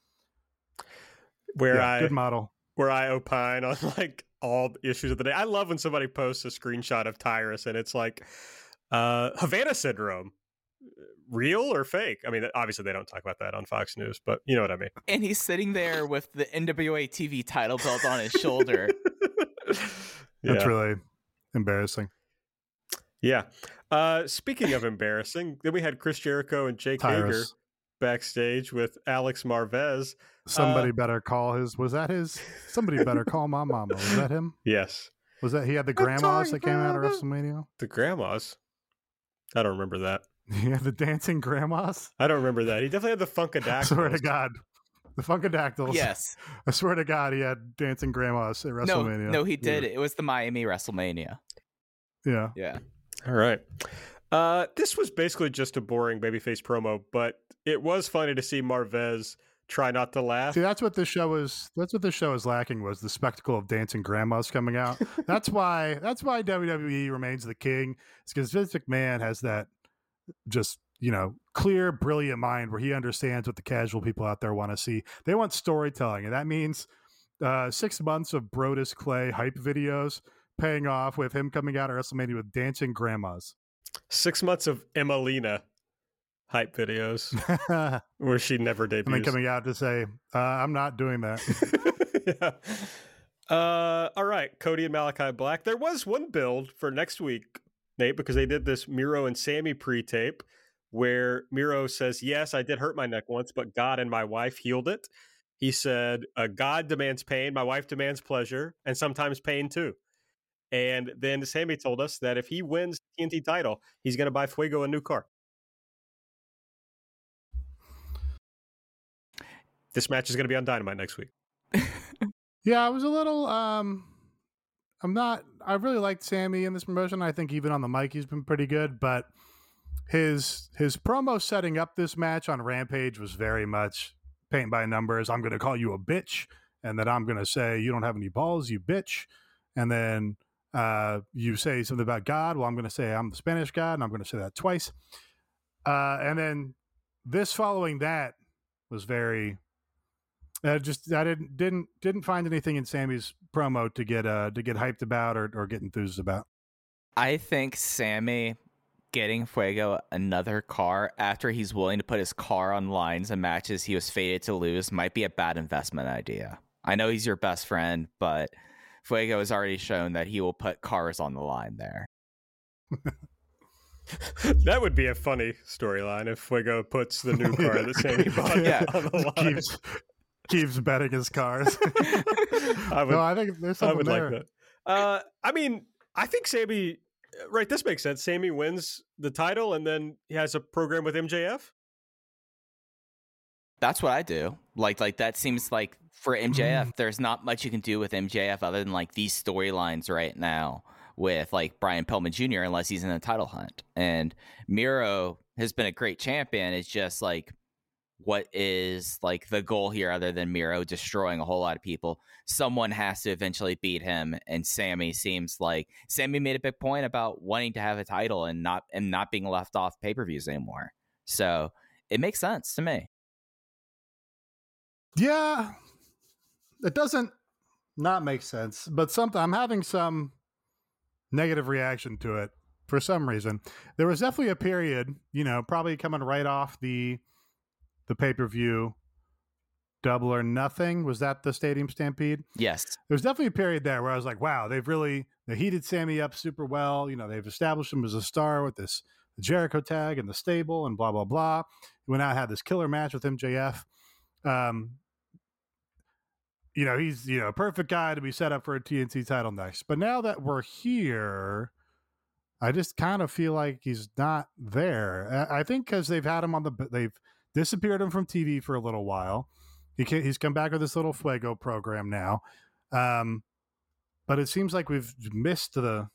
Good model. Where
I opine on like all the issues of the day. I love when somebody posts a screenshot of Tyrus and it's like Havana syndrome. Real or fake? I mean, obviously they don't talk about that on Fox News, but you know what I mean.
And he's sitting there with the NWA TV title belt on his shoulder.
That's really embarrassing.
Yeah. Speaking of embarrassing, then we had Chris Jericho and Jake Hager backstage with Alex Marvez.
Somebody better call somebody better call my mama. Was that him?
Yes.
Was that he had the grandmas that came out of WrestleMania?
The grandmas? I don't remember that.
Yeah, the dancing grandmas?
I don't remember that. He definitely had the Funkadactyls.
I swear to God. The Funkadactyls.
Yes.
I swear to God he had dancing grandmas at WrestleMania.
No, he did. It was the Miami WrestleMania.
Yeah.
Yeah.
All right. This was basically just a boring babyface promo, but it was funny to see Marvez try not to laugh.
See, that's what this show is lacking, was the spectacle of dancing grandmas coming out. That's why WWE remains the king. It's because Vince McMahon has that just, clear, brilliant mind where he understands what the casual people out there want to see. They want storytelling, and that means 6 months of Brodus Clay hype videos paying off with him coming out at WrestleMania with dancing grandmas.
6 months of Emelina hype videos where she never debuts.
And then coming out to say, I'm not doing that.
Yeah. All right. Cody and Malachi Black. There was one build for next week, Nate, because they did this Miro and Sammy pre-tape where Miro says, yes, I did hurt my neck once, but God and my wife healed it. He said, God demands pain, my wife demands pleasure, and sometimes pain too. And then Sammy told us that if he wins the TNT title, he's going to buy Fuego a new car. This match is going to be on Dynamite next week.
Yeah, I was a little, I really liked Sammy in this promotion. I think even on the mic, he's been pretty good, but his promo setting up this match on Rampage was very much paint by numbers. I'm going to call you a bitch, and then I'm going to say, you don't have any balls, you bitch. And then you say something about God. Well, I'm going to say I'm the Spanish God, and I'm going to say that twice. And then this following that was very... I didn't find anything in Sammy's promo to get hyped about or get enthused about.
I think Sammy getting Fuego another car after he's willing to put his car on lines in matches he was fated to lose might be a bad investment idea. I know he's your best friend, but Fuego has already shown that he will put cars on the line there.
That would be a funny storyline if Fuego puts the new car that Sammy bought on the line.
Keeps betting his cars. I think there's something there.
Like that. I mean, I think Sammy, right, this makes sense. Sammy wins the title and then he has a program with MJF.
That's what I do. Like that seems like for MJF, there's not much you can do with MJF other than like these storylines right now with like Brian Pillman Jr. unless he's in a title hunt. And Miro has been a great champion. It's just like, what is like the goal here other than Miro destroying a whole lot of people? Someone has to eventually beat him, and Sammy seems like Sammy made a big point about wanting to have a title and not being left off pay-per-views anymore. So it makes sense to me.
Yeah, it doesn't not make sense, but I'm having some negative reaction to it for some reason. There was definitely a period, probably coming right off the pay-per-view Double or Nothing. Was that the Stadium Stampede?
Yes.
There's definitely a period there where I was like, wow, they heated Sammy up super well. They've established him as a star with this Jericho tag and the stable and blah, blah, blah. He went out and had this killer match with MJF. He's, a perfect guy to be set up for a TNT title next. But now that we're here, I just kind of feel like he's not there. I think because they've had him they've disappeared him from TV for a little while. He's come back with this little Fuego program now. But it seems like we've missed the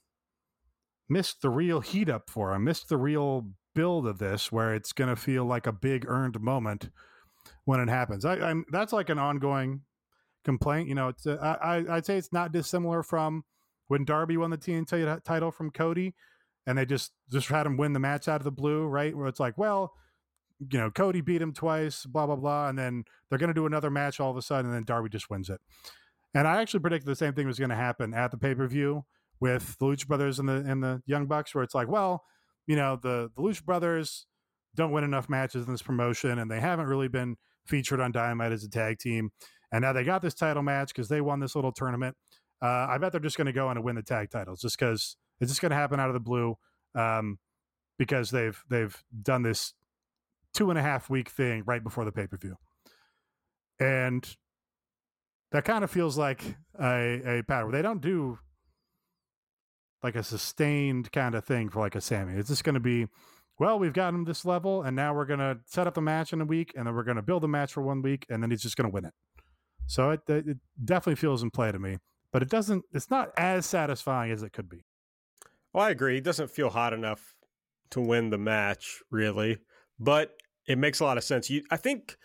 real heat up for him, missed the real build of this, where it's going to feel like a big earned moment when it happens. That's like an ongoing complaint. It's I'd say it's not dissimilar from when Darby won the TNT title from Cody, and they just had him win the match out of the blue, right? Where it's like, well, Cody beat him twice, blah, blah, blah. And then they're going to do another match all of a sudden, and then Darby just wins it. And I actually predicted the same thing was going to happen at the pay-per-view with the Lucha Brothers and the Young Bucks, where it's like, well, the Lucha Brothers don't win enough matches in this promotion, and they haven't really been featured on Dynamite as a tag team. And now they got this title match because they won this little tournament. I bet they're just going to go in and win the tag titles just because it's just going to happen out of the blue, because they've done this 2.5 week thing right before the pay-per-view. And that kind of feels like a pattern. They don't do like a sustained kind of thing for like a Sammy. It's just going to be, well, we've gotten him this level, and now we're going to set up the match in a week, and then we're going to build a match for 1 week, and then he's just going to win it. So it definitely feels in play to me, but it's not as satisfying as it could be.
Well, I agree. He doesn't feel hot enough to win the match, really, but it makes a lot of sense. I think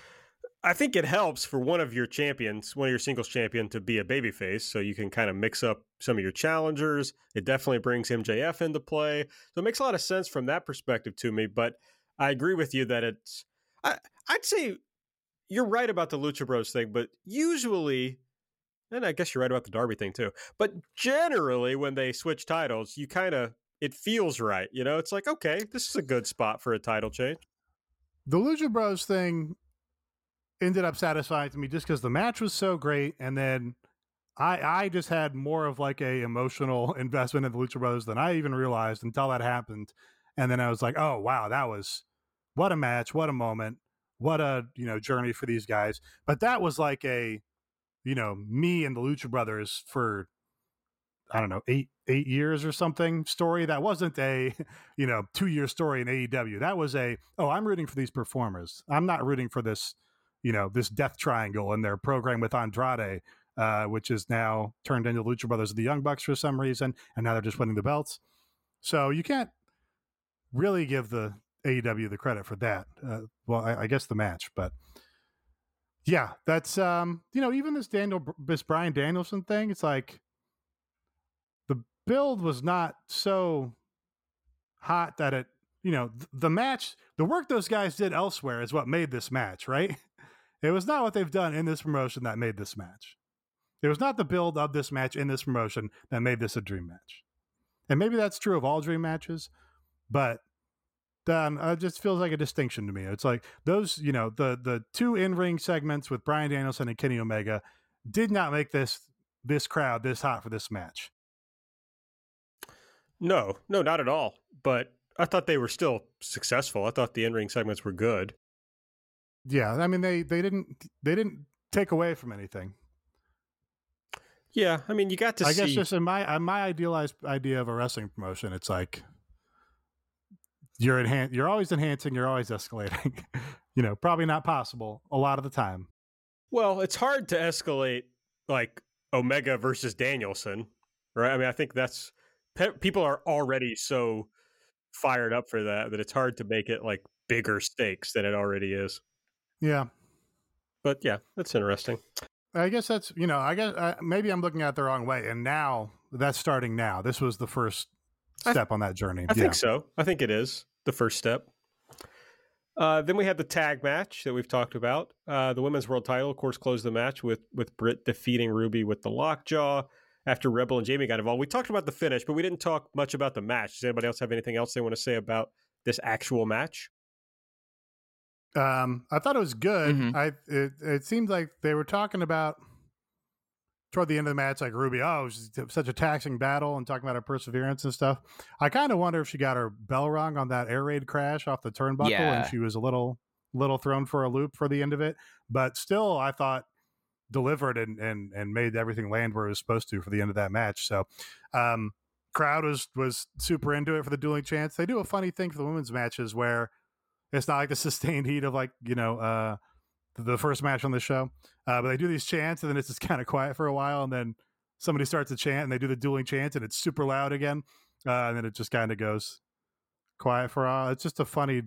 it helps for one of your singles champion to be a babyface, so you can kind of mix up some of your challengers. It definitely brings MJF into play. So it makes a lot of sense from that perspective to me, but I agree with you that I'd say you're right about the Lucha Bros thing, but usually, and I guess you're right about the Darby thing too, but generally when they switch titles, it feels right. It's like, okay, this is a good spot for a title change.
The Lucha Bros thing ended up satisfying to me just because the match was so great, and then I just had more of like a emotional investment in the Lucha Brothers than I even realized until that happened. And then I was like, oh wow, what a match, what a moment, what a journey for these guys. But that was like a me and the Lucha Brothers for, I don't know, 8 years or something story. That wasn't a 2-year story in AEW. That was I'm rooting for these performers. I'm not rooting for this this death triangle in their program with Andrade, which is now turned into Lucha Brothers of the Young Bucks for some reason, and now they're just winning the belts. So you can't really give the AEW the credit for that. I guess the match, but yeah, that's even this Bryan Danielson thing. It's like the build was not so hot that it the match, the work those guys did elsewhere is what made this match, right? It was not what they've done in this promotion that made this match. It was not the build of this match in this promotion that made this a dream match. And maybe that's true of all dream matches, but then it just feels like a distinction to me. It's like those, the two in-ring segments with Bryan Danielson and Kenny Omega did not make this crowd this hot for this match.
No, not at all. But I thought they were still successful. I thought the in-ring segments were good.
Yeah, I mean they didn't take away from anything.
Yeah, I mean you got to see.
I guess just in my idealized idea of a wrestling promotion, it's like you're always enhancing, you're always escalating. Probably not possible a lot of the time.
Well, it's hard to escalate like Omega versus Danielson, right? I mean, I think that's people are already so fired up for that it's hard to make it like bigger stakes than it already is.
Yeah.
But yeah, that's interesting.
I guess that's, maybe I'm looking at it the wrong way. And now that's starting now. This was the first step on that journey.
I think so. I think it is the first step. Then we had the tag match that we've talked about. The women's world title, of course, closed the match with Britt defeating Ruby with the lockjaw after Rebel and Jamie got involved. We talked about the finish, but we didn't talk much about the match. Does anybody else have anything else they want to say about this actual match?
I thought it was good.
Mm-hmm.
It seemed like they were talking about toward the end of the match, like Ruby, it was such a taxing battle, and talking about her perseverance and stuff. I kind of wonder if she got her bell rung on that air raid crash off the turnbuckle, and she was a little thrown for a loop for the end of it. But still, I thought delivered and made everything land where it was supposed to for the end of that match. So, crowd was super into it for the dueling chants. They do a funny thing for the women's matches where it's not like the sustained heat of the first match on the show, but they do these chants and then it's just kind of quiet for a while, and then somebody starts a chant and they do the dueling chants and it's super loud again, and then it just kind of goes quiet for a while. It's just a funny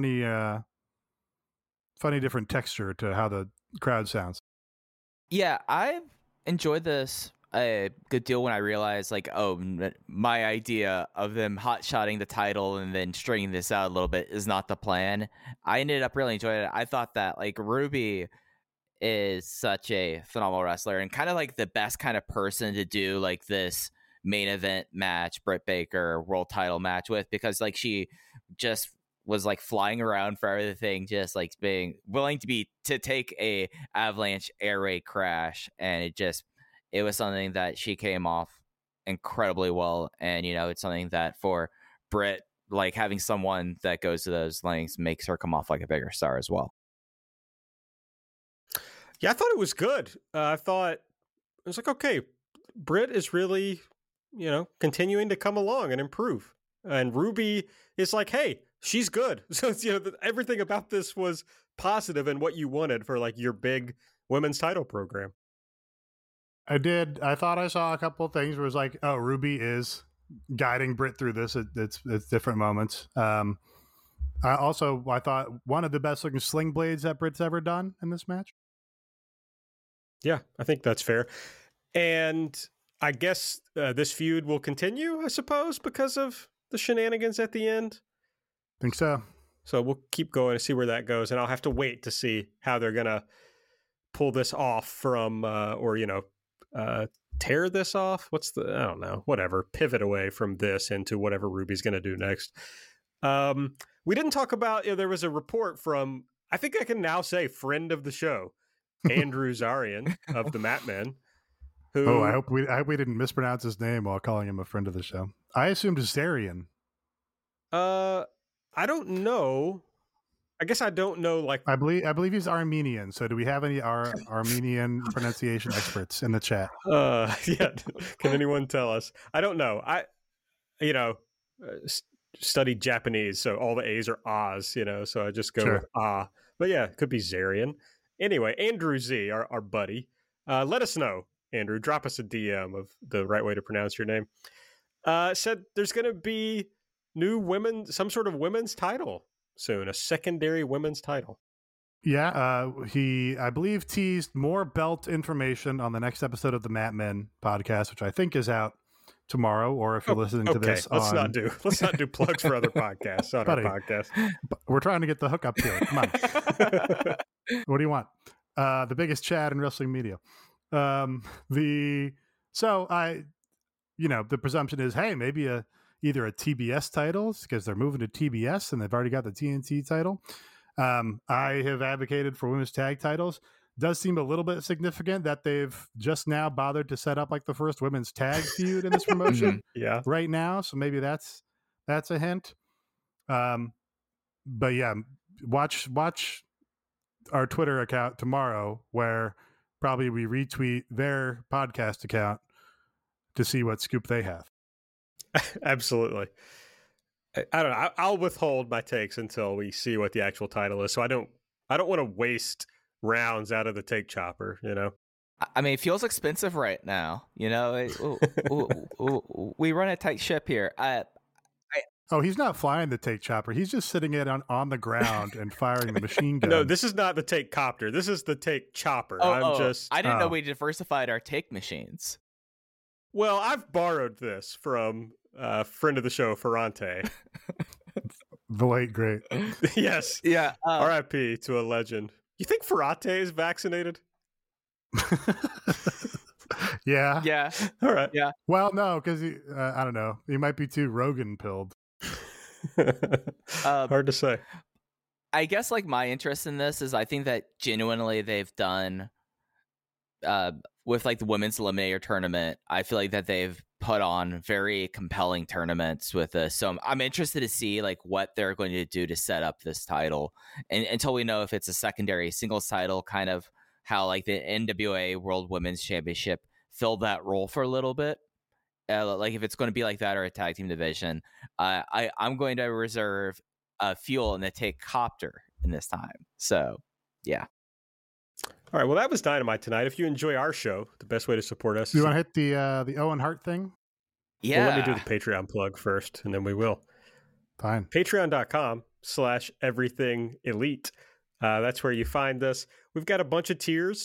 different texture to how the crowd sounds.
Yeah, I enjoyed this a good deal when I realized, my idea of them hot-shotting the title and then stringing this out a little bit is not the plan. I ended up really enjoying it. I thought that, Ruby is such a phenomenal wrestler and kind of, the best kind of person to do, this main event match, Britt Baker world title match with, because, she just was flying around for everything, just being willing to take a avalanche air raid crash, and it was something that she came off incredibly well. And it's something that for Britt, having someone that goes to those lengths makes her come off like a bigger star as well.
Yeah, I thought it was good. I thought it was okay, Britt is really continuing to come along and improve, and Ruby is hey, she's good. So everything about this was positive and what you wanted for your big women's title program.
I did. I thought I saw a couple of things where it was Ruby is guiding Britt through this. It's different moments. I thought one of the best looking sling blades that Britt's ever done in this match.
Yeah, I think that's fair. And I guess this feud will continue, I suppose, because of the shenanigans at the end.
Think so.
So we'll keep going and see where that goes. And I'll have to wait to see how they're going to pull this off from, tear this off. I don't know, whatever, pivot away from this into whatever Ruby's going to do next. We didn't talk about, there was a report from, I think I can now say friend of the show, Andrew Zarian of the Mat Men. Who,
I hope we didn't mispronounce his name while calling him a friend of the show. I assumed Zarian.
I don't know. I guess I don't know.
I believe he's Armenian. So do we have any Armenian pronunciation experts in the chat?
Yeah. Can anyone tell us? I don't know. I studied Japanese, so all the A's are A's, so I just go with Ah. But yeah, it could be Zarian. Anyway, Andrew Z, our buddy. Let us know, Andrew. Drop us a DM of the right way to pronounce your name. Said there's going to be some sort of women's title soon, a secondary women's title.
Yeah, he, I believe, teased more belt information on the next episode of the Mat Men podcast, which I think is out tomorrow, or if you're listening to this
let's not do plugs for other podcasts on our podcast.
We're trying to get the hookup here. Come on. What do you want? The biggest chat in wrestling media. The presumption is, hey, maybe either a TBS title because they're moving to TBS and they've already got the TNT title. I have advocated for women's tag titles. Does seem a little bit significant that they've just now bothered to set up like the first women's tag feud in this promotion
Yeah.
right now. So maybe that's a hint. But yeah, watch our Twitter account tomorrow where probably we retweet their podcast account to see what scoop they have.
Absolutely. I don't know. I'll withhold my takes until we see what the actual title is. So I don't want to waste rounds out of the take chopper, you know?
I mean, it feels expensive right now. You know, we run a tight ship here.
Oh, he's not flying the take chopper. He's just sitting it on the ground and firing the machine gun.
No, this is not the take copter. This is the take chopper.
I didn't know we diversified our take machines.
Well, I've borrowed this from a friend of the show, Ferrante.
The late great.
Yes.
Yeah.
R.I.P. to a legend. You think Ferrante is vaccinated?
Yeah.
Yeah.
All right.
Yeah.
Well, no, because I don't know. He might be too Rogan pilled.
Hard to say.
I guess like my interest in this is I think that genuinely they've done with like the women's eliminator tournament. I feel like that they've put on very compelling tournaments with this. So I'm interested to see like what they're going to do to set up this title, and until we know if it's a secondary singles title, kind of how like the NWA World Women's Championship filled that role for a little bit. Like if it's going to be like that or a tag team division, I'm going to reserve fuel and the take copter in this time. So yeah.
All right. Well, that was Dynamite tonight. If you enjoy our show, the best way to support us.
Do you want to hit the Owen Hart thing?
Yeah.
Well, let me do the Patreon plug first, and then we will.
Fine.
Patreon.com/everything elite. That's where you find us. We've got a bunch of tiers.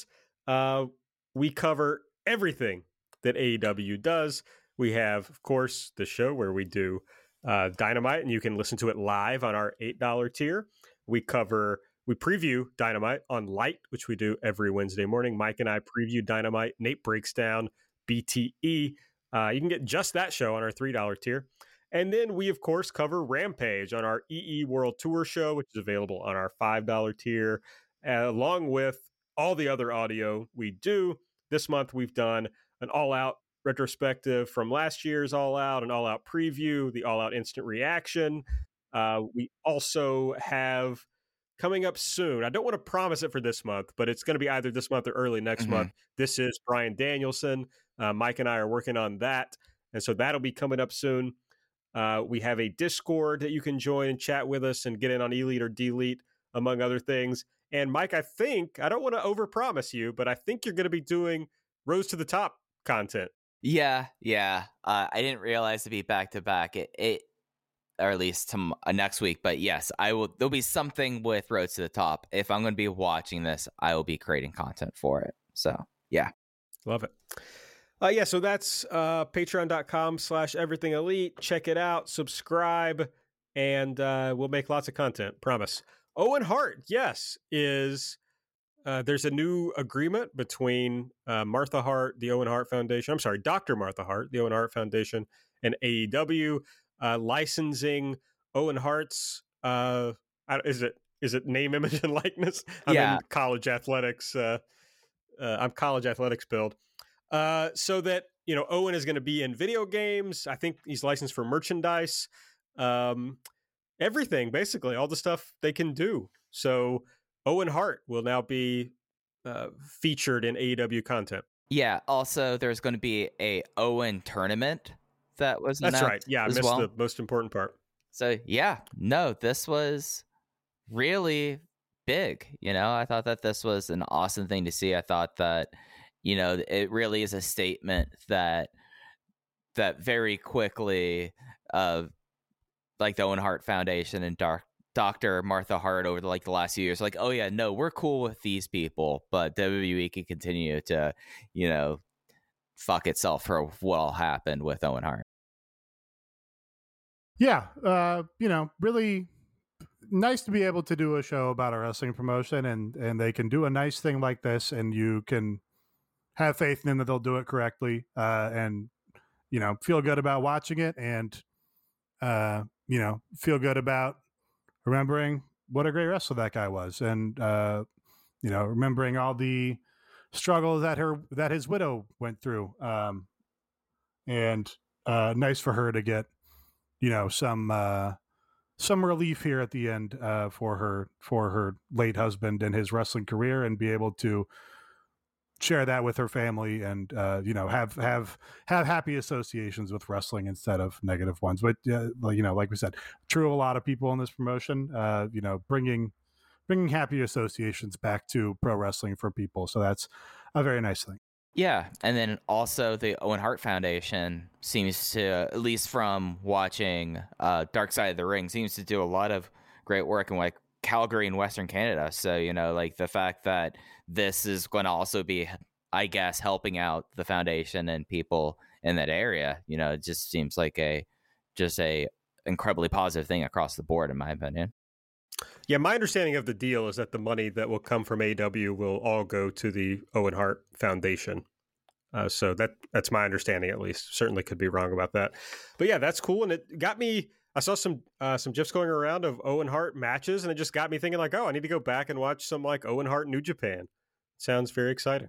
We cover everything that AEW does. We have, of course, the show where we do Dynamite, and you can listen to it live on our $8 tier. We preview Dynamite on Light, which we do every Wednesday morning. Mike and I preview Dynamite. Nate breaks down BTE. You can get just that show on our $3 tier. And then we, of course, cover Rampage on our EE World Tour show, which is available on our $5 tier, along with all the other audio we do. This month, we've done an all-out retrospective from last year's All Out, an All Out preview, the All Out instant reaction. We also have coming up soon, I don't want to promise it for this month, but it's going to be either this month or early next month. This is Bryan Danielson. Mike and I are working on that, and so that'll be coming up soon. We have a Discord that you can join and chat with us and get in on Elite or Delete, among other things. And Mike, I don't want to overpromise you, but I think you're going to be doing Rose to the Top content.
Yeah. I didn't realize to be back to back. It or at least next week. But yes, I will. There'll be something with Road to the Top. If I'm going to be watching this, I will be creating content for it. So yeah,
love it. So that's patreon.com/everything elite. Check it out, subscribe, and we'll make lots of content. Promise. Owen Hart, yes, is there's a new agreement between Martha Hart, the Owen Hart Foundation. I'm sorry, Dr. Martha Hart, the Owen Hart Foundation, and AEW licensing Owen Hart's. Is it name, image, and likeness? I'm in college athletics. I'm college athletics build. So that, Owen is going to be in video games. I think he's licensed for merchandise, everything, basically all the stuff they can do. So Owen Hart will now be featured in AEW content.
Yeah. Also, there's going to be a Owen tournament that was announced.
That's right. Yeah, I missed the most important part.
So yeah, no, this was really big. I thought that this was an awesome thing to see. I thought that it really is a statement that very quickly, like the Owen Hart Foundation and Dr. Martha Hart over the last few years, like, oh yeah, no, we're cool with these people, but WWE can continue to, fuck itself for what happened with Owen Hart.
Yeah, really nice to be able to do a show about a wrestling promotion, and they can do a nice thing like this, and you can have faith in them that they'll do it correctly, and feel good about watching it. And feel good about remembering what a great wrestler that guy was, and remembering all the struggle that his widow went through, and nice for her to get some relief here at the end for her late husband and his wrestling career, and be able to share that with her family, and have happy associations with wrestling instead of negative ones. But like we said, true of a lot of people in this promotion, bringing happy associations back to pro wrestling for people. So that's a very nice thing.
Yeah, and then also the Owen Hart Foundation seems to, at least from watching Dark Side of the Ring, seems to do a lot of great work in like Calgary and Western Canada. So, like the fact that this is going to also be, I guess, helping out the foundation and people in that area, it just seems like a incredibly positive thing across the board, in my opinion.
Yeah, my understanding of the deal is that the money that will come from AEW will all go to the Owen Hart Foundation. So that's my understanding, at least. Certainly could be wrong about that. But yeah, that's cool. And it got me, I saw some GIFs going around of Owen Hart matches, and it just got me thinking like, oh, I need to go back and watch some like Owen Hart New Japan. Sounds very exciting.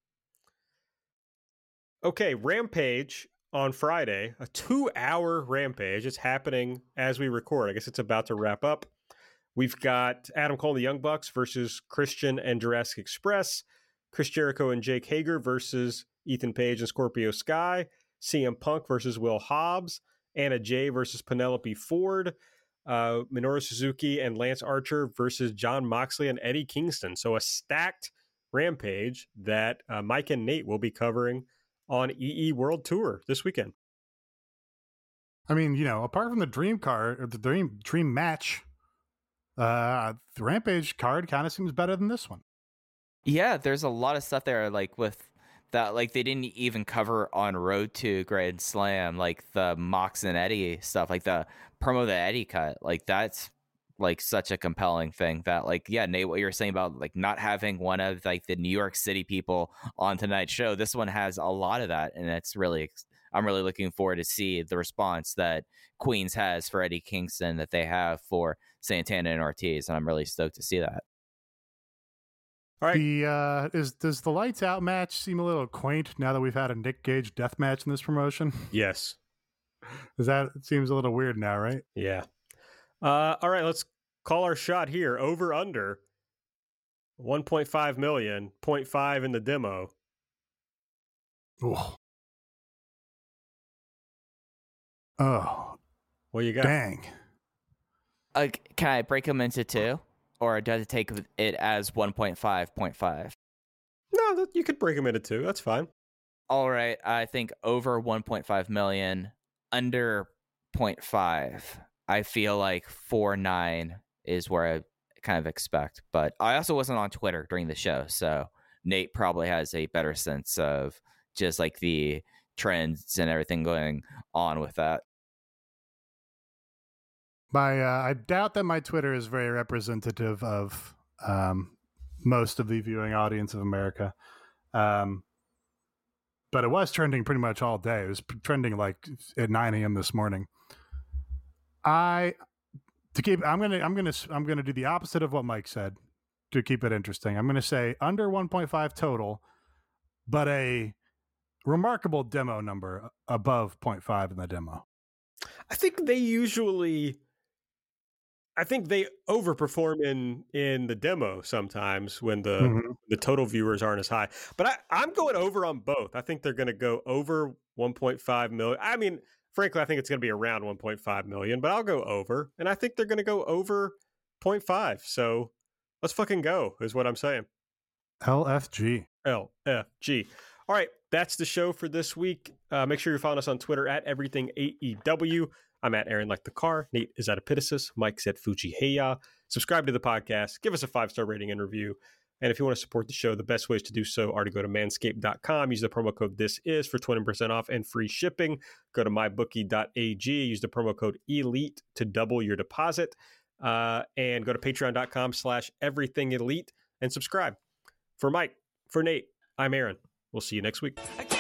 Okay, Rampage on Friday, a 2-hour Rampage. It's happening as we record. I guess it's about to wrap up. We've got Adam Cole and the Young Bucks versus Christian and Jurassic Express. Chris Jericho and Jake Hager versus Ethan Page and Scorpio Sky. CM Punk versus Will Hobbs. Anna Jay versus Penelope Ford. Minoru Suzuki and Lance Archer versus Jon Moxley and Eddie Kingston. So a stacked Rampage that Mike and Nate will be covering on EE World Tour this weekend.
I mean, apart from the dream card or the dream match, the Rampage card kind of seems better than this one.
Yeah, there's a lot of stuff there, like with that, like they didn't even cover on Road to Grand Slam, like the Mox and Eddie stuff, like the promo that Eddie cut, like that's like such a compelling thing that, like, yeah, Nate, what you're saying about like not having one of like the New York City people on tonight's show, this one has a lot of that, and it's really, I'm really looking forward to see the response that Queens has for Eddie Kingston that they have for Santana and Ortiz, and I'm really stoked to see that.
All right. Does the Lights Out match seem a little quaint now that we've had a Nick Gage death match in this promotion?
Yes.
It seems a little weird now, right?
Yeah. All right, let's call our shot here. Over under 1.5 million, 0.5 in the demo.
Oh. Oh.
What you got?
Dang.
Can I break them into two? Or do I have to take it as 1.5, 0.5?
No, you could break them into two. That's fine.
All right. I think over 1.5 million, under 0.5. I feel like 4.9 is where I kind of expect. But I also wasn't on Twitter during the show, so Nate probably has a better sense of just like the trends and everything going on with that.
I doubt that my Twitter is very representative of most of the viewing audience of America. But it was trending pretty much all day. It was trending like at 9 a.m. this morning. I'm gonna do the opposite of what Mike said to keep it interesting. I'm gonna say under 1.5 total, but a remarkable demo number above 0.5 in the demo.
I think they overperform in the demo sometimes when the total viewers aren't as high. But I'm going over on both. I think they're going to go over 1.5 million. I mean, frankly, I think it's going to be around 1.5 million, but I'll go over. And I think they're going to go over 0.5. So let's fucking go, is what I'm saying.
LFG.
LFG. All right, that's the show for this week. Make sure you're following us on Twitter at EverythingAEW. I'm at Aaron Like the Car. Nate is at Epitasis. Mike's at Fuji Heya. Subscribe to the podcast. Give us a 5-star rating and review. And if you want to support the show, the best ways to do so are to go to manscaped.com. Use the promo code THISIS for 20% off and free shipping. Go to mybookie.ag. Use the promo code ELITE to double your deposit. And go to patreon.com/everythingelite and subscribe. For Mike, for Nate, I'm Aaron. We'll see you next week.